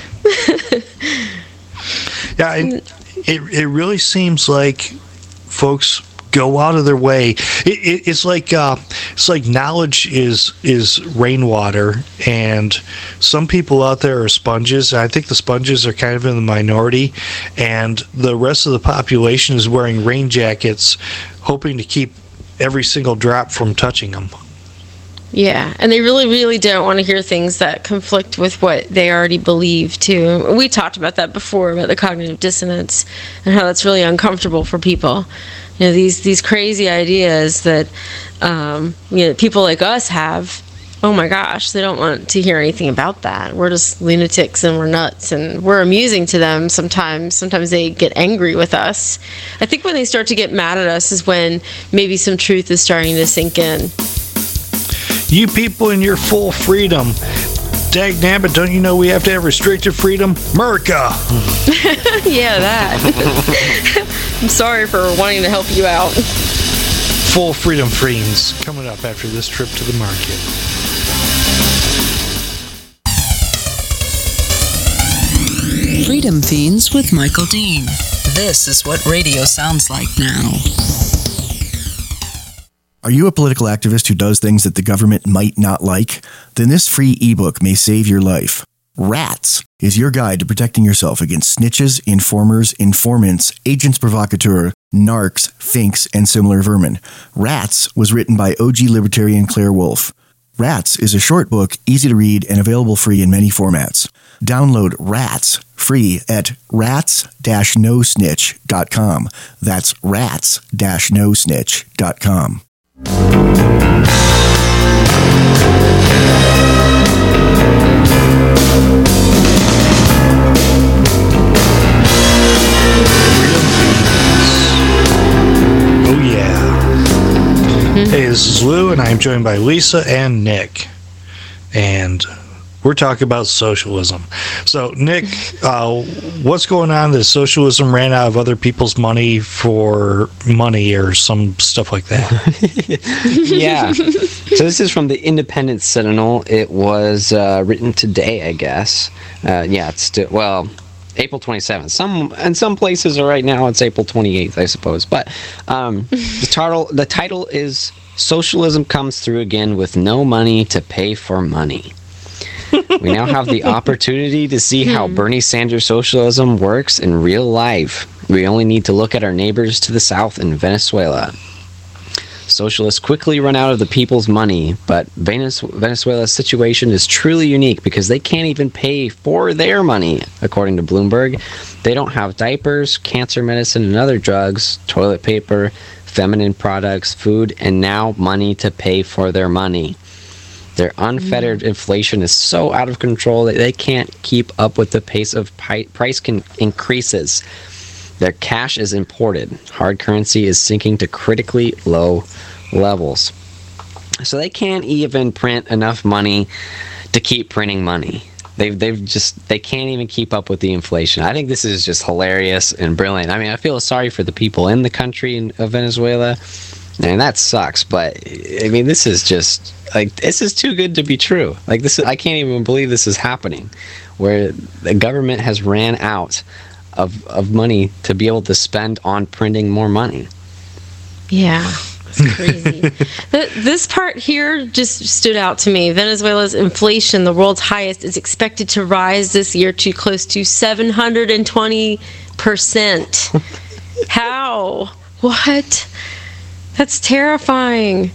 A: Yeah, it really seems like folks go out of their way. It's like knowledge is rainwater, and some people out there are sponges. I think the sponges are kind of in the minority, and the rest of the population is wearing rain jackets, hoping to keep every single drop from touching them.
B: Yeah, and they really, really don't want to hear things that conflict with what they already believe, too. We talked about that before, about the cognitive dissonance, and how that's really uncomfortable for people. These crazy ideas that people like us have. Oh my gosh, they don't want to hear anything about that. We're just lunatics and we're nuts and we're amusing to them sometimes. Sometimes they get angry with us. I think when they start to get mad at us is when maybe some truth is starting to sink in.
A: You people in your full freedom. Dagnabbit, don't you know we have to have restricted freedom? America!
B: Yeah, that. I'm sorry for wanting to help you out.
A: Full freedom fiends coming up after this trip to the market.
D: Freedom Fiends with Michael Dean. This is what radio sounds like now.
E: Are you a political activist who does things that the government might not like? Then this free ebook may save your life. Rats is your guide to protecting yourself against snitches, informers, informants, agents provocateur, narcs, finks, and similar vermin. Rats was written by OG libertarian Claire Wolfe. Rats is a short book, easy to read, and available free in many formats. Download Rats free at rats-nosnitch.com. That's rats-nosnitch.com.
A: Oh yeah. Hey, this is Lou, and I'm joined by Lisa and Nick. And we're talking about socialism. So, Nick, what's going on that socialism ran out of other people's money for money or some stuff like that?
C: Yeah. So this is from the Independent Sentinel. It was written today, I guess. It's still, well, April 27th. In some places right now it's April 28th, I suppose. But the title is Socialism Comes Through Again with No Money to Pay for Money. We now have the opportunity to see how Bernie Sanders socialism works in real life. We only need to look at our neighbors to the south in Venezuela. Socialists quickly run out of the people's money, but Venezuela's situation is truly unique because they can't even pay for their money, according to Bloomberg. They don't have diapers, cancer medicine and other drugs, toilet paper, feminine products, food, and now money to pay for their money. Their unfettered inflation is so out of control that they can't keep up with the pace of price increases. Their cash is imported. Hard currency is sinking to critically low levels. So they can't even print enough money to keep printing money. They can't even keep up with the inflation. I think this is just hilarious and brilliant. I mean, I feel sorry for the people in the country of Venezuela, and that sucks. But I mean, this is just this is too good to be true. I can't even believe this is happening, where the government has ran out of money to be able to spend on printing more money.
B: Yeah. It's crazy. This part here just stood out to me. Venezuela's inflation, the world's highest, is expected to rise this year to close to 720%. How? What? That's terrifying.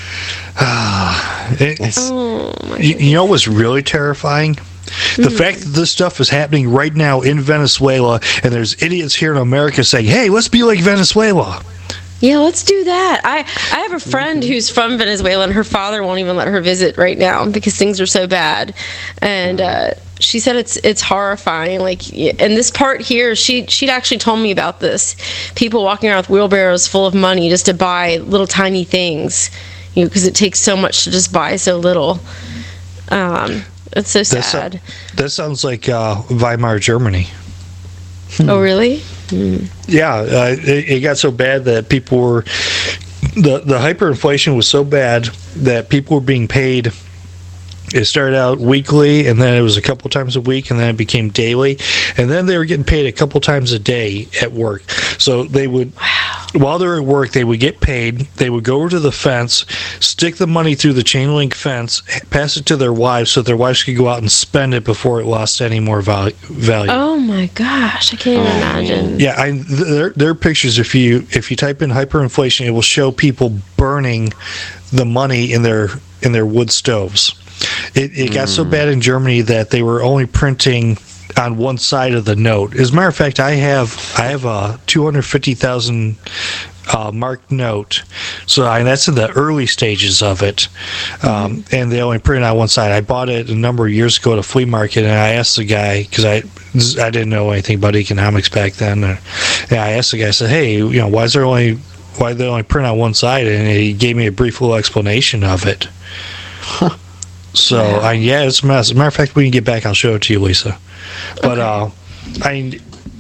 A: You know what's really terrifying? The fact that this stuff is happening right now in Venezuela, and there's idiots here in America saying, hey, let's be like Venezuela.
B: Yeah, let's do that. I have a friend who's from Venezuela, and her father won't even let her visit right now because things are so bad. And she said it's horrifying. And this part here, she'd actually told me about this. People walking around with wheelbarrows full of money just to buy little tiny things, because it takes so much to just buy so little. It's so sad.
A: That sounds like Weimar Germany.
B: Oh, really?
A: Yeah, it got so bad that people were... The hyperinflation was so bad that people were being paid... It started out weekly, and then it was a couple times a week, and then it became daily. And then they were getting paid a couple times a day at work. So they would... While they were at work, they would get paid. They would go over to the fence, stick the money through the chain link fence, pass it to their wives so their wives could go out and spend it before it lost any more value.
B: Oh my gosh, I can't even imagine.
A: Yeah, there are pictures. If you type in hyperinflation, it will show people burning the money in their wood stoves. It got so bad in Germany that they were only printing on one side of the note. As a matter of fact, I have a 250,000 marked note. So that's in the early stages of it, and they only print on one side. I bought it a number of years ago at a flea market, and I asked the guy, because I didn't know anything about economics back then. I asked the guy, I said, "Hey, why do they only print on one side?" And he gave me a brief little explanation of it. So it's a mess. As a matter of fact, when you get back, I'll show it to you, Lisa. But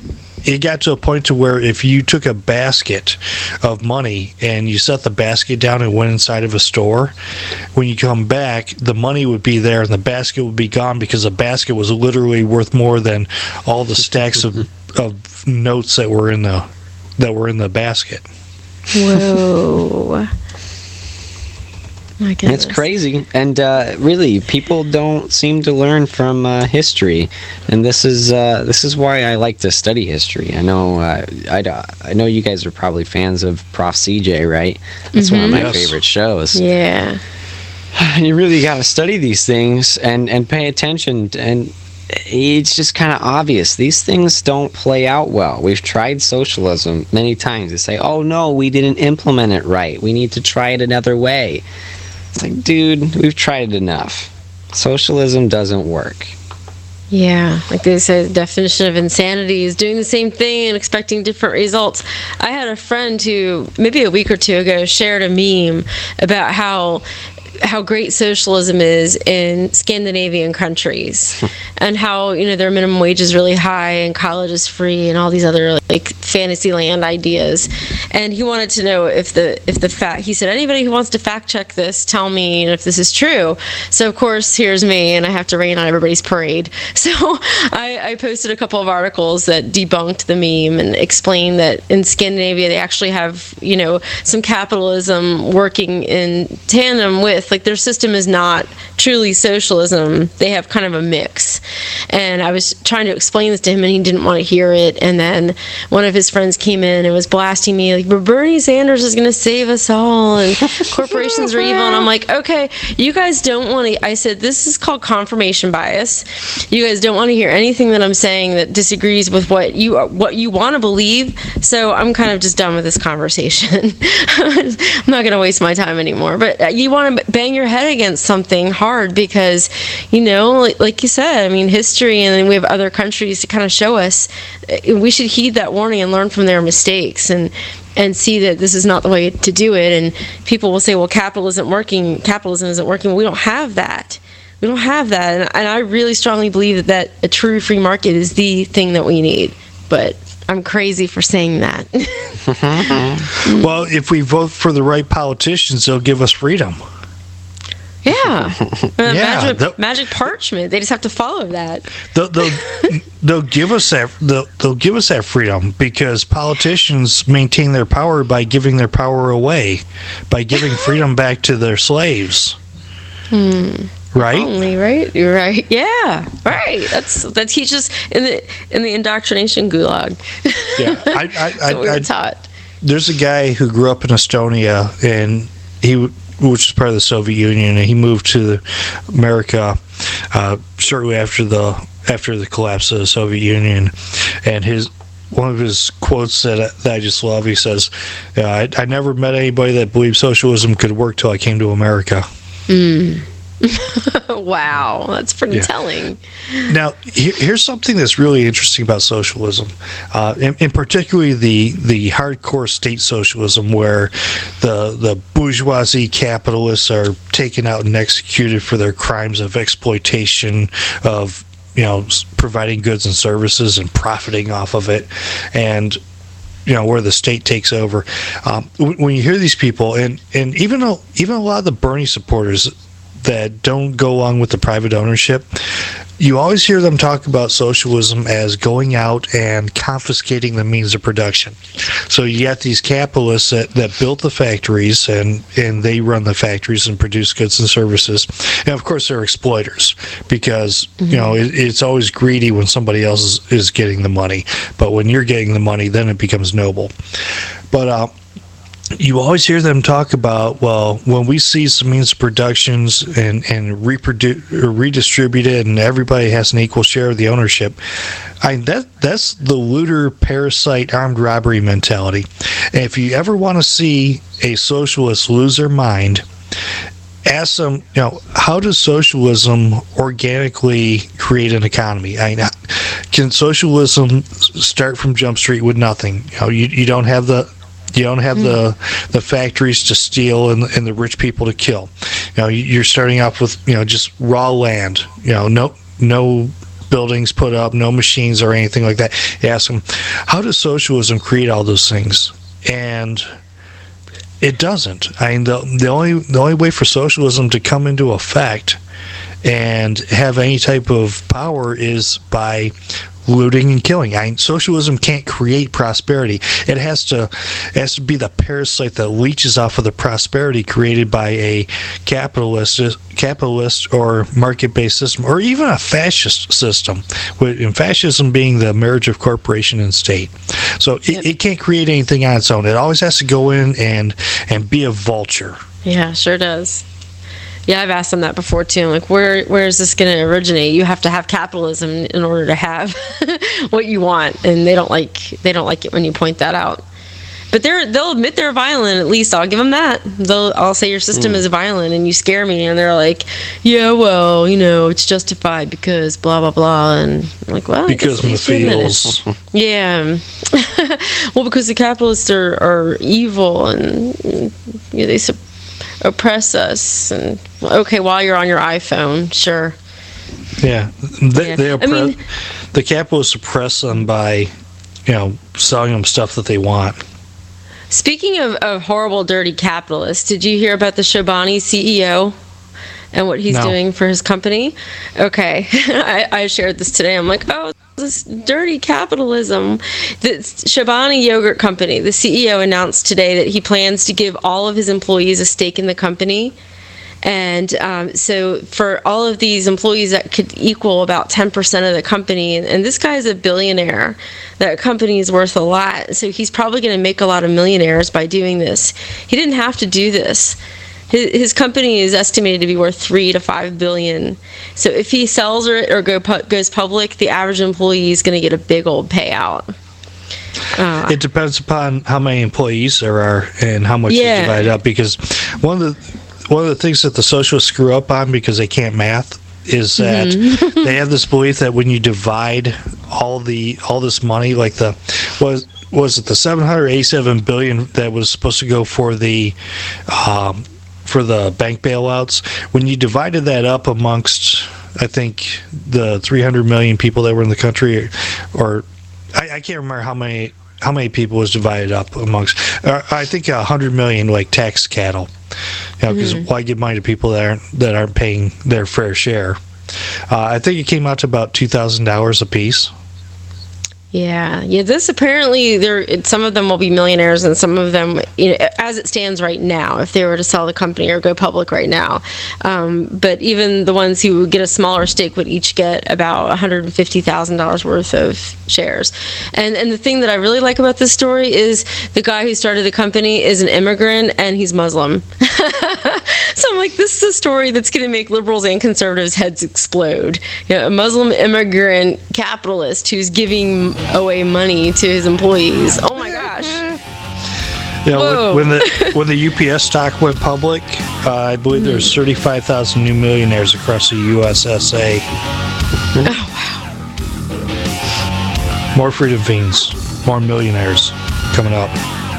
A: it got to a point to where if you took a basket of money and you set the basket down and went inside of a store, when you come back, the money would be there and the basket would be gone because the basket was literally worth more than all the stacks of notes that were in the basket.
B: Whoa. My goodness.
C: It's crazy, and really, people don't seem to learn from history, and this is why I like to study history. I know I know you guys are probably fans of Prof. CJ, right? That's one of my favorite shows.
B: Yeah.
C: You really got to study these things and pay attention, and it's just kind of obvious. These things don't play out well. We've tried socialism many times. They say, "Oh no, we didn't implement it right. We need to try it another way." It's like, dude, we've tried it enough. Socialism doesn't work.
B: Yeah, like they say, the definition of insanity is doing the same thing and expecting different results. I had a friend who, maybe a week or two ago, shared a meme about how great socialism is in Scandinavian countries and how, their minimum wage is really high and college is free and all these other like fantasy land ideas. And he wanted to know if the fact, he said, anybody who wants to fact check this, tell me if this is true. So of course, here's me, and I have to rain on everybody's parade. So I posted a couple of articles that debunked the meme and explained that in Scandinavia, they actually have, some capitalism working in tandem with, like, their system is not truly socialism. They have kind of a mix. And I was trying to explain this to him, and he didn't want to hear it. And then one of his friends came in and was blasting me, like, but Bernie Sanders is going to save us all, and corporations are evil. And I'm like, okay, you guys don't want to, I said, this is called confirmation bias. You guys don't want to hear anything that I'm saying that disagrees with what you want to believe. So I'm kind of just done with this conversation. I'm not going to waste my time anymore. But you want to bang your head against something hard because, like you said, I mean, history, and then we have other countries to kind of show us. We should heed that warning and learn from their mistakes and see that this is not the way to do it. And people will say, well, capitalism isn't working. We don't have that. We don't have that. And I really strongly believe that a true free market is the thing that we need. But I'm crazy for saying that.
A: Well, if we vote for the right politicians, they'll give us freedom.
B: Yeah. Magic parchment. They just have to follow that.
A: They'll give us that. They'll give us that freedom because politicians maintain their power by giving their power away, by giving freedom back to their slaves. Right?
B: Only, right? You're right. Yeah. Right. That teaches in the indoctrination gulag.
A: Yeah.
B: we were taught.
A: There's a guy who grew up in Estonia, and which is part of the Soviet Union, and he moved to America shortly after the collapse of the Soviet Union. And one of his quotes that I just love, he says, I never met anybody that believed socialism could work till I came to America.
B: Wow, that's pretty telling.
A: Now, here's something that's really interesting about socialism, in particularly the hardcore state socialism, where the bourgeoisie capitalists are taken out and executed for their crimes of exploitation, of providing goods and services and profiting off of it, and where the state takes over. When you hear these people, and even a lot of the Bernie supporters that don't go along with the private ownership, you always hear them talk about socialism as going out and confiscating the means of production. So you got these capitalists that built the factories, and they run the factories and produce goods and services. And of course they're exploiters because it's always greedy when somebody else is getting the money. But when you're getting the money, then it becomes noble. But you always hear them talk about, well, when we see some means of productions and redistributed, and everybody has an equal share of the ownership, that's the looter, parasite, armed robbery mentality. And if you ever want to see a socialist lose their mind, ask them, how does socialism organically create an economy? Can socialism start from Jump Street with nothing? You don't have the factories to steal and the rich people to kill. You're starting off with just raw land. No buildings put up, no machines or anything like that. You ask them, how does socialism create all those things? And it doesn't. I mean, the only way for socialism to come into effect and have any type of power is by looting and killing. I mean, socialism can't create prosperity. It has to be the parasite that leeches off of the prosperity created by a capitalist or market-based system, or even a fascist system. And fascism being the marriage of corporation and state. So it can't create anything on its own. It always has to go in and be a vulture.
B: Yeah, sure does. Yeah, I've asked them that before too. I'm like, where is this going to originate? You have to have capitalism in order to have what you want, and they don't like it when you point that out. But they'll admit they're violent. At least I'll give them that. I'll say your system is violent, and you scare me, and they're like, yeah, well, it's justified because blah blah blah, and I'm like, well,
A: because of the feels.
B: Yeah. Well, because the capitalists are evil, and they oppress us. And okay, while you're on your iPhone, sure.
A: Yeah, they oppress. The capitalists oppress them by, selling them stuff that they want.
B: Speaking of horrible, dirty capitalists, did you hear about the Chobani CEO and what he's doing for his company? Okay, I shared this today. I'm like, oh, this dirty capitalism. The Chobani Yogurt Company, the CEO announced today that he plans to give all of his employees a stake in the company. And so for all of these employees, that could equal about 10% of the company. And this guy's a billionaire. That company is worth a lot. So he's probably going to make a lot of millionaires by doing this. He didn't have to do this. His company is estimated to be worth $3 to $5 billion. So if he sells it or goes public, the average employee is going to get a big old payout.
A: It depends upon how many employees there are and how much they divide up. Because one of the things that the socialists screw up on because they can't math is that they have this belief that when you divide all this money, like was it the $787 billion that was supposed to go for the bank bailouts, when you divided that up amongst, I think, the 300 million people that were in the country, or I can't remember how many people was divided up amongst. I think 100 million like tax cattle. Because why give money to people that aren't paying their fair share? I think it came out to about $2,000 a piece.
B: Yeah. This apparently, some of them will be millionaires, and some of them, as it stands right now, if they were to sell the company or go public right now. But even the ones who would get a smaller stake would each get about $150,000 worth of shares. And the thing that I really like about this story is the guy who started the company is an immigrant, and he's Muslim. So I'm like, this is a story that's going to make liberals and conservatives' heads explode. A Muslim immigrant capitalist who's giving away money to his employees. Oh my gosh.
A: When the UPS stock went public, I believe there's 35,000 new millionaires across the USSA.
B: Oh
A: wow. More freedom fiends, more millionaires coming up.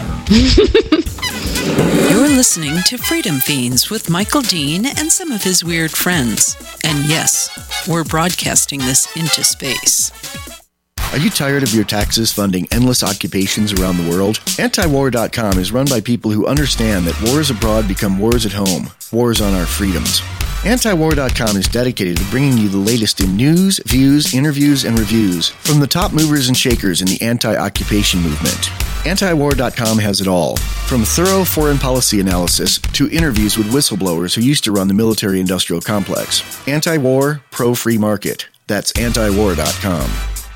D: You're listening to Freedom Fiends with Michael Dean and some of his weird friends. And yes, we're broadcasting this into space.
E: Are you tired of your taxes funding endless occupations around the world? Antiwar.com is run by people who understand that wars abroad become wars at home, wars on our freedoms. Antiwar.com is dedicated to bringing you the latest in news, views, interviews, and reviews from the top movers and shakers in the anti-occupation movement. Antiwar.com has it all, from thorough foreign policy analysis to interviews with whistleblowers who used to run the military-industrial complex. Anti-war, pro-free market. That's Antiwar.com.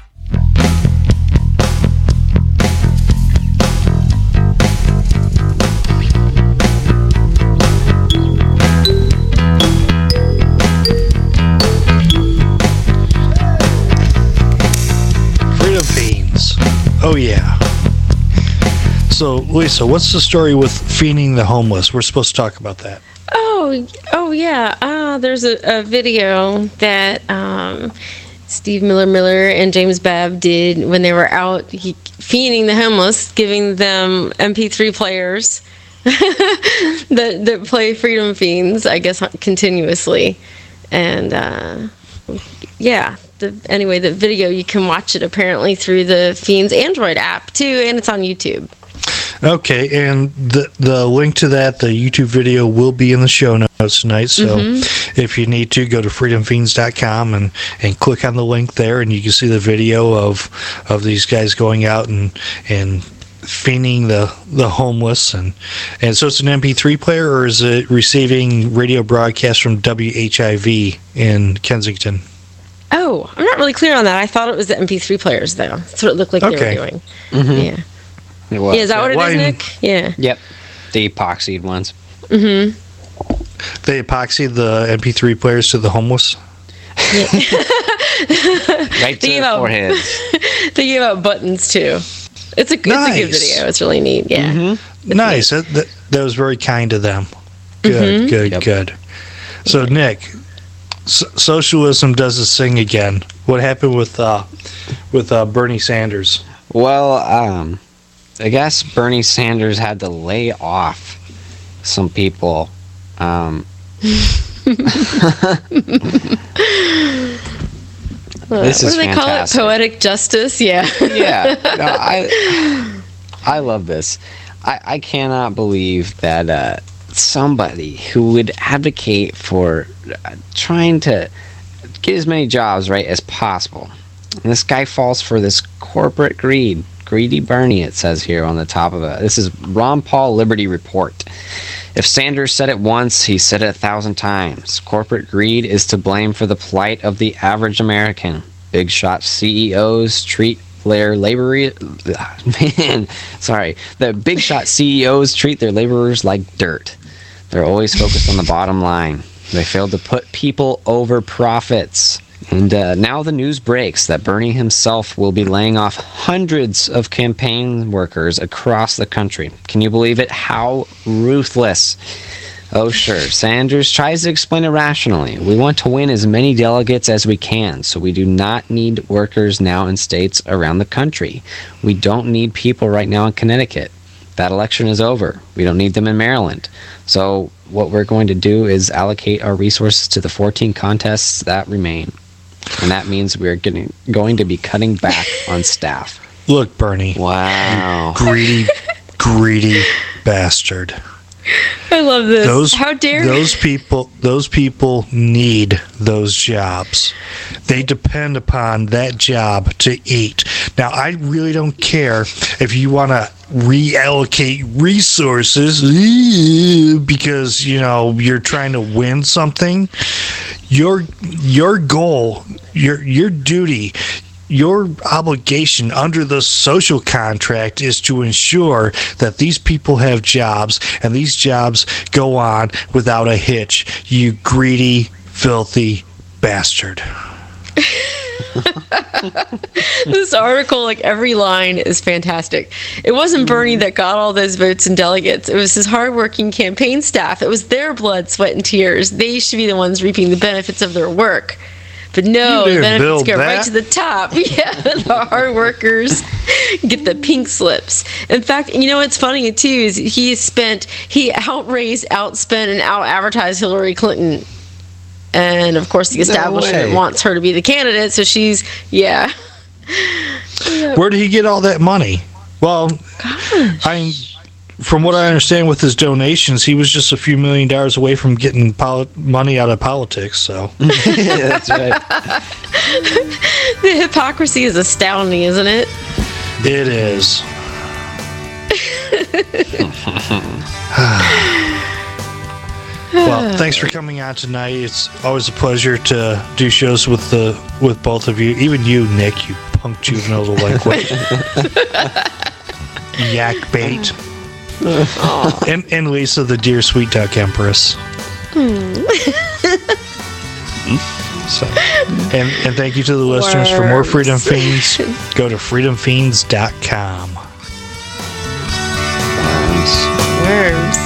A: Oh, yeah. So, Lisa, what's the story with feeding the homeless? We're supposed to talk about that.
B: Oh yeah. There's a video that Steve Miller and James Babb did when they were out feeding the homeless, giving them MP3 players that play Freedom Fiends, I guess, continuously. And, yeah. the video, you can watch it apparently through the Fiends Android app too, and it's on YouTube.
A: Okay, and the link to that, the YouTube video, will be in the show notes tonight. So if you need to, go to freedomfiends.com and click on the link there, and you can see the video of these guys going out and fiending the homeless. And so it's an MP3 player, or is it receiving radio broadcasts from WHIV in Kensington?
B: Oh, I'm not really clear on that. I thought it was the MP3 players, though. That's what it looked like they were doing. Yeah.
C: It was.
B: Yeah, is that what it is, Nick? Yeah.
C: Yep. The epoxied ones.
A: They epoxied the MP3 players to the homeless?
B: Yeah.
C: Right to their foreheads.
B: They gave out buttons, too. It's a good video. It's really neat. Yeah.
A: Nice. That was very kind of them. Good, good. So, Nick, socialism does this thing again. What happened with Bernie Sanders?
C: Well, I guess Bernie Sanders had to lay off some people. This is
B: what do they
C: fantastic.
B: call it? Poetic justice? Yeah.
C: Yeah. No, I love this. I cannot believe that somebody who would advocate for trying to get as many jobs right as possible, and this guy falls for this corporate greed. Greedy Bernie, it says here on the top of it. This is Ron Paul Liberty Report. If Sanders said it once, he said it 1,000 times. Corporate greed is to blame for the plight of the average American. Big shot CEOs treat their laborers... The big shot CEOs treat their laborers like dirt. They're always focused on the bottom line. They failed to put people over profits. And now the news breaks that Bernie himself will be laying off hundreds of campaign workers across the country. Can you believe it? How ruthless. Oh, sure. Sanders tries to explain it rationally. We want to win as many delegates as we can, so we do not need workers now in states around the country. We don't need people right now in Connecticut. That election is over. We don't need them in Maryland. So what we're going to do is allocate our resources to the 14 contests that remain. And that means we're going to be cutting back on staff.
A: Look, Bernie.
C: Wow.
A: Greedy bastard.
B: I love this. How dare
A: those people need those jobs. They depend upon that job to eat. Now, I really don't care if you want to reallocate resources because, you're trying to win something. Your goal, your duty, your obligation under the social contract is to ensure that these people have jobs and these jobs go on without a hitch. You greedy, filthy bastard.
B: This article, every line is fantastic. It wasn't Bernie that got all those votes and delegates. It was his hardworking campaign staff. It was their blood, sweat, and tears. They should be the ones reaping the benefits of their work. But no, the benefits go right to the top. Yeah, the hard workers get the pink slips. In fact, what's funny too is he outraised, outspent, and out-advertised Hillary Clinton. And of course, the establishment wants her to be the candidate, so she's
A: Where did he get all that money? Well, from what I understand with his donations, he was just a few $1 million away from getting money out of politics. So
C: that's right.
B: The hypocrisy is astounding, isn't it?
A: It is. Well, thanks for coming on tonight. It's always a pleasure to do shows with both of you. Even you, Nick, you punk juvenile delinquent. Yak bait. And Lisa, the dear sweet duck empress. So, and thank you to the listeners. For more Freedom Fiends, go to freedomfiends.com.
B: Worms.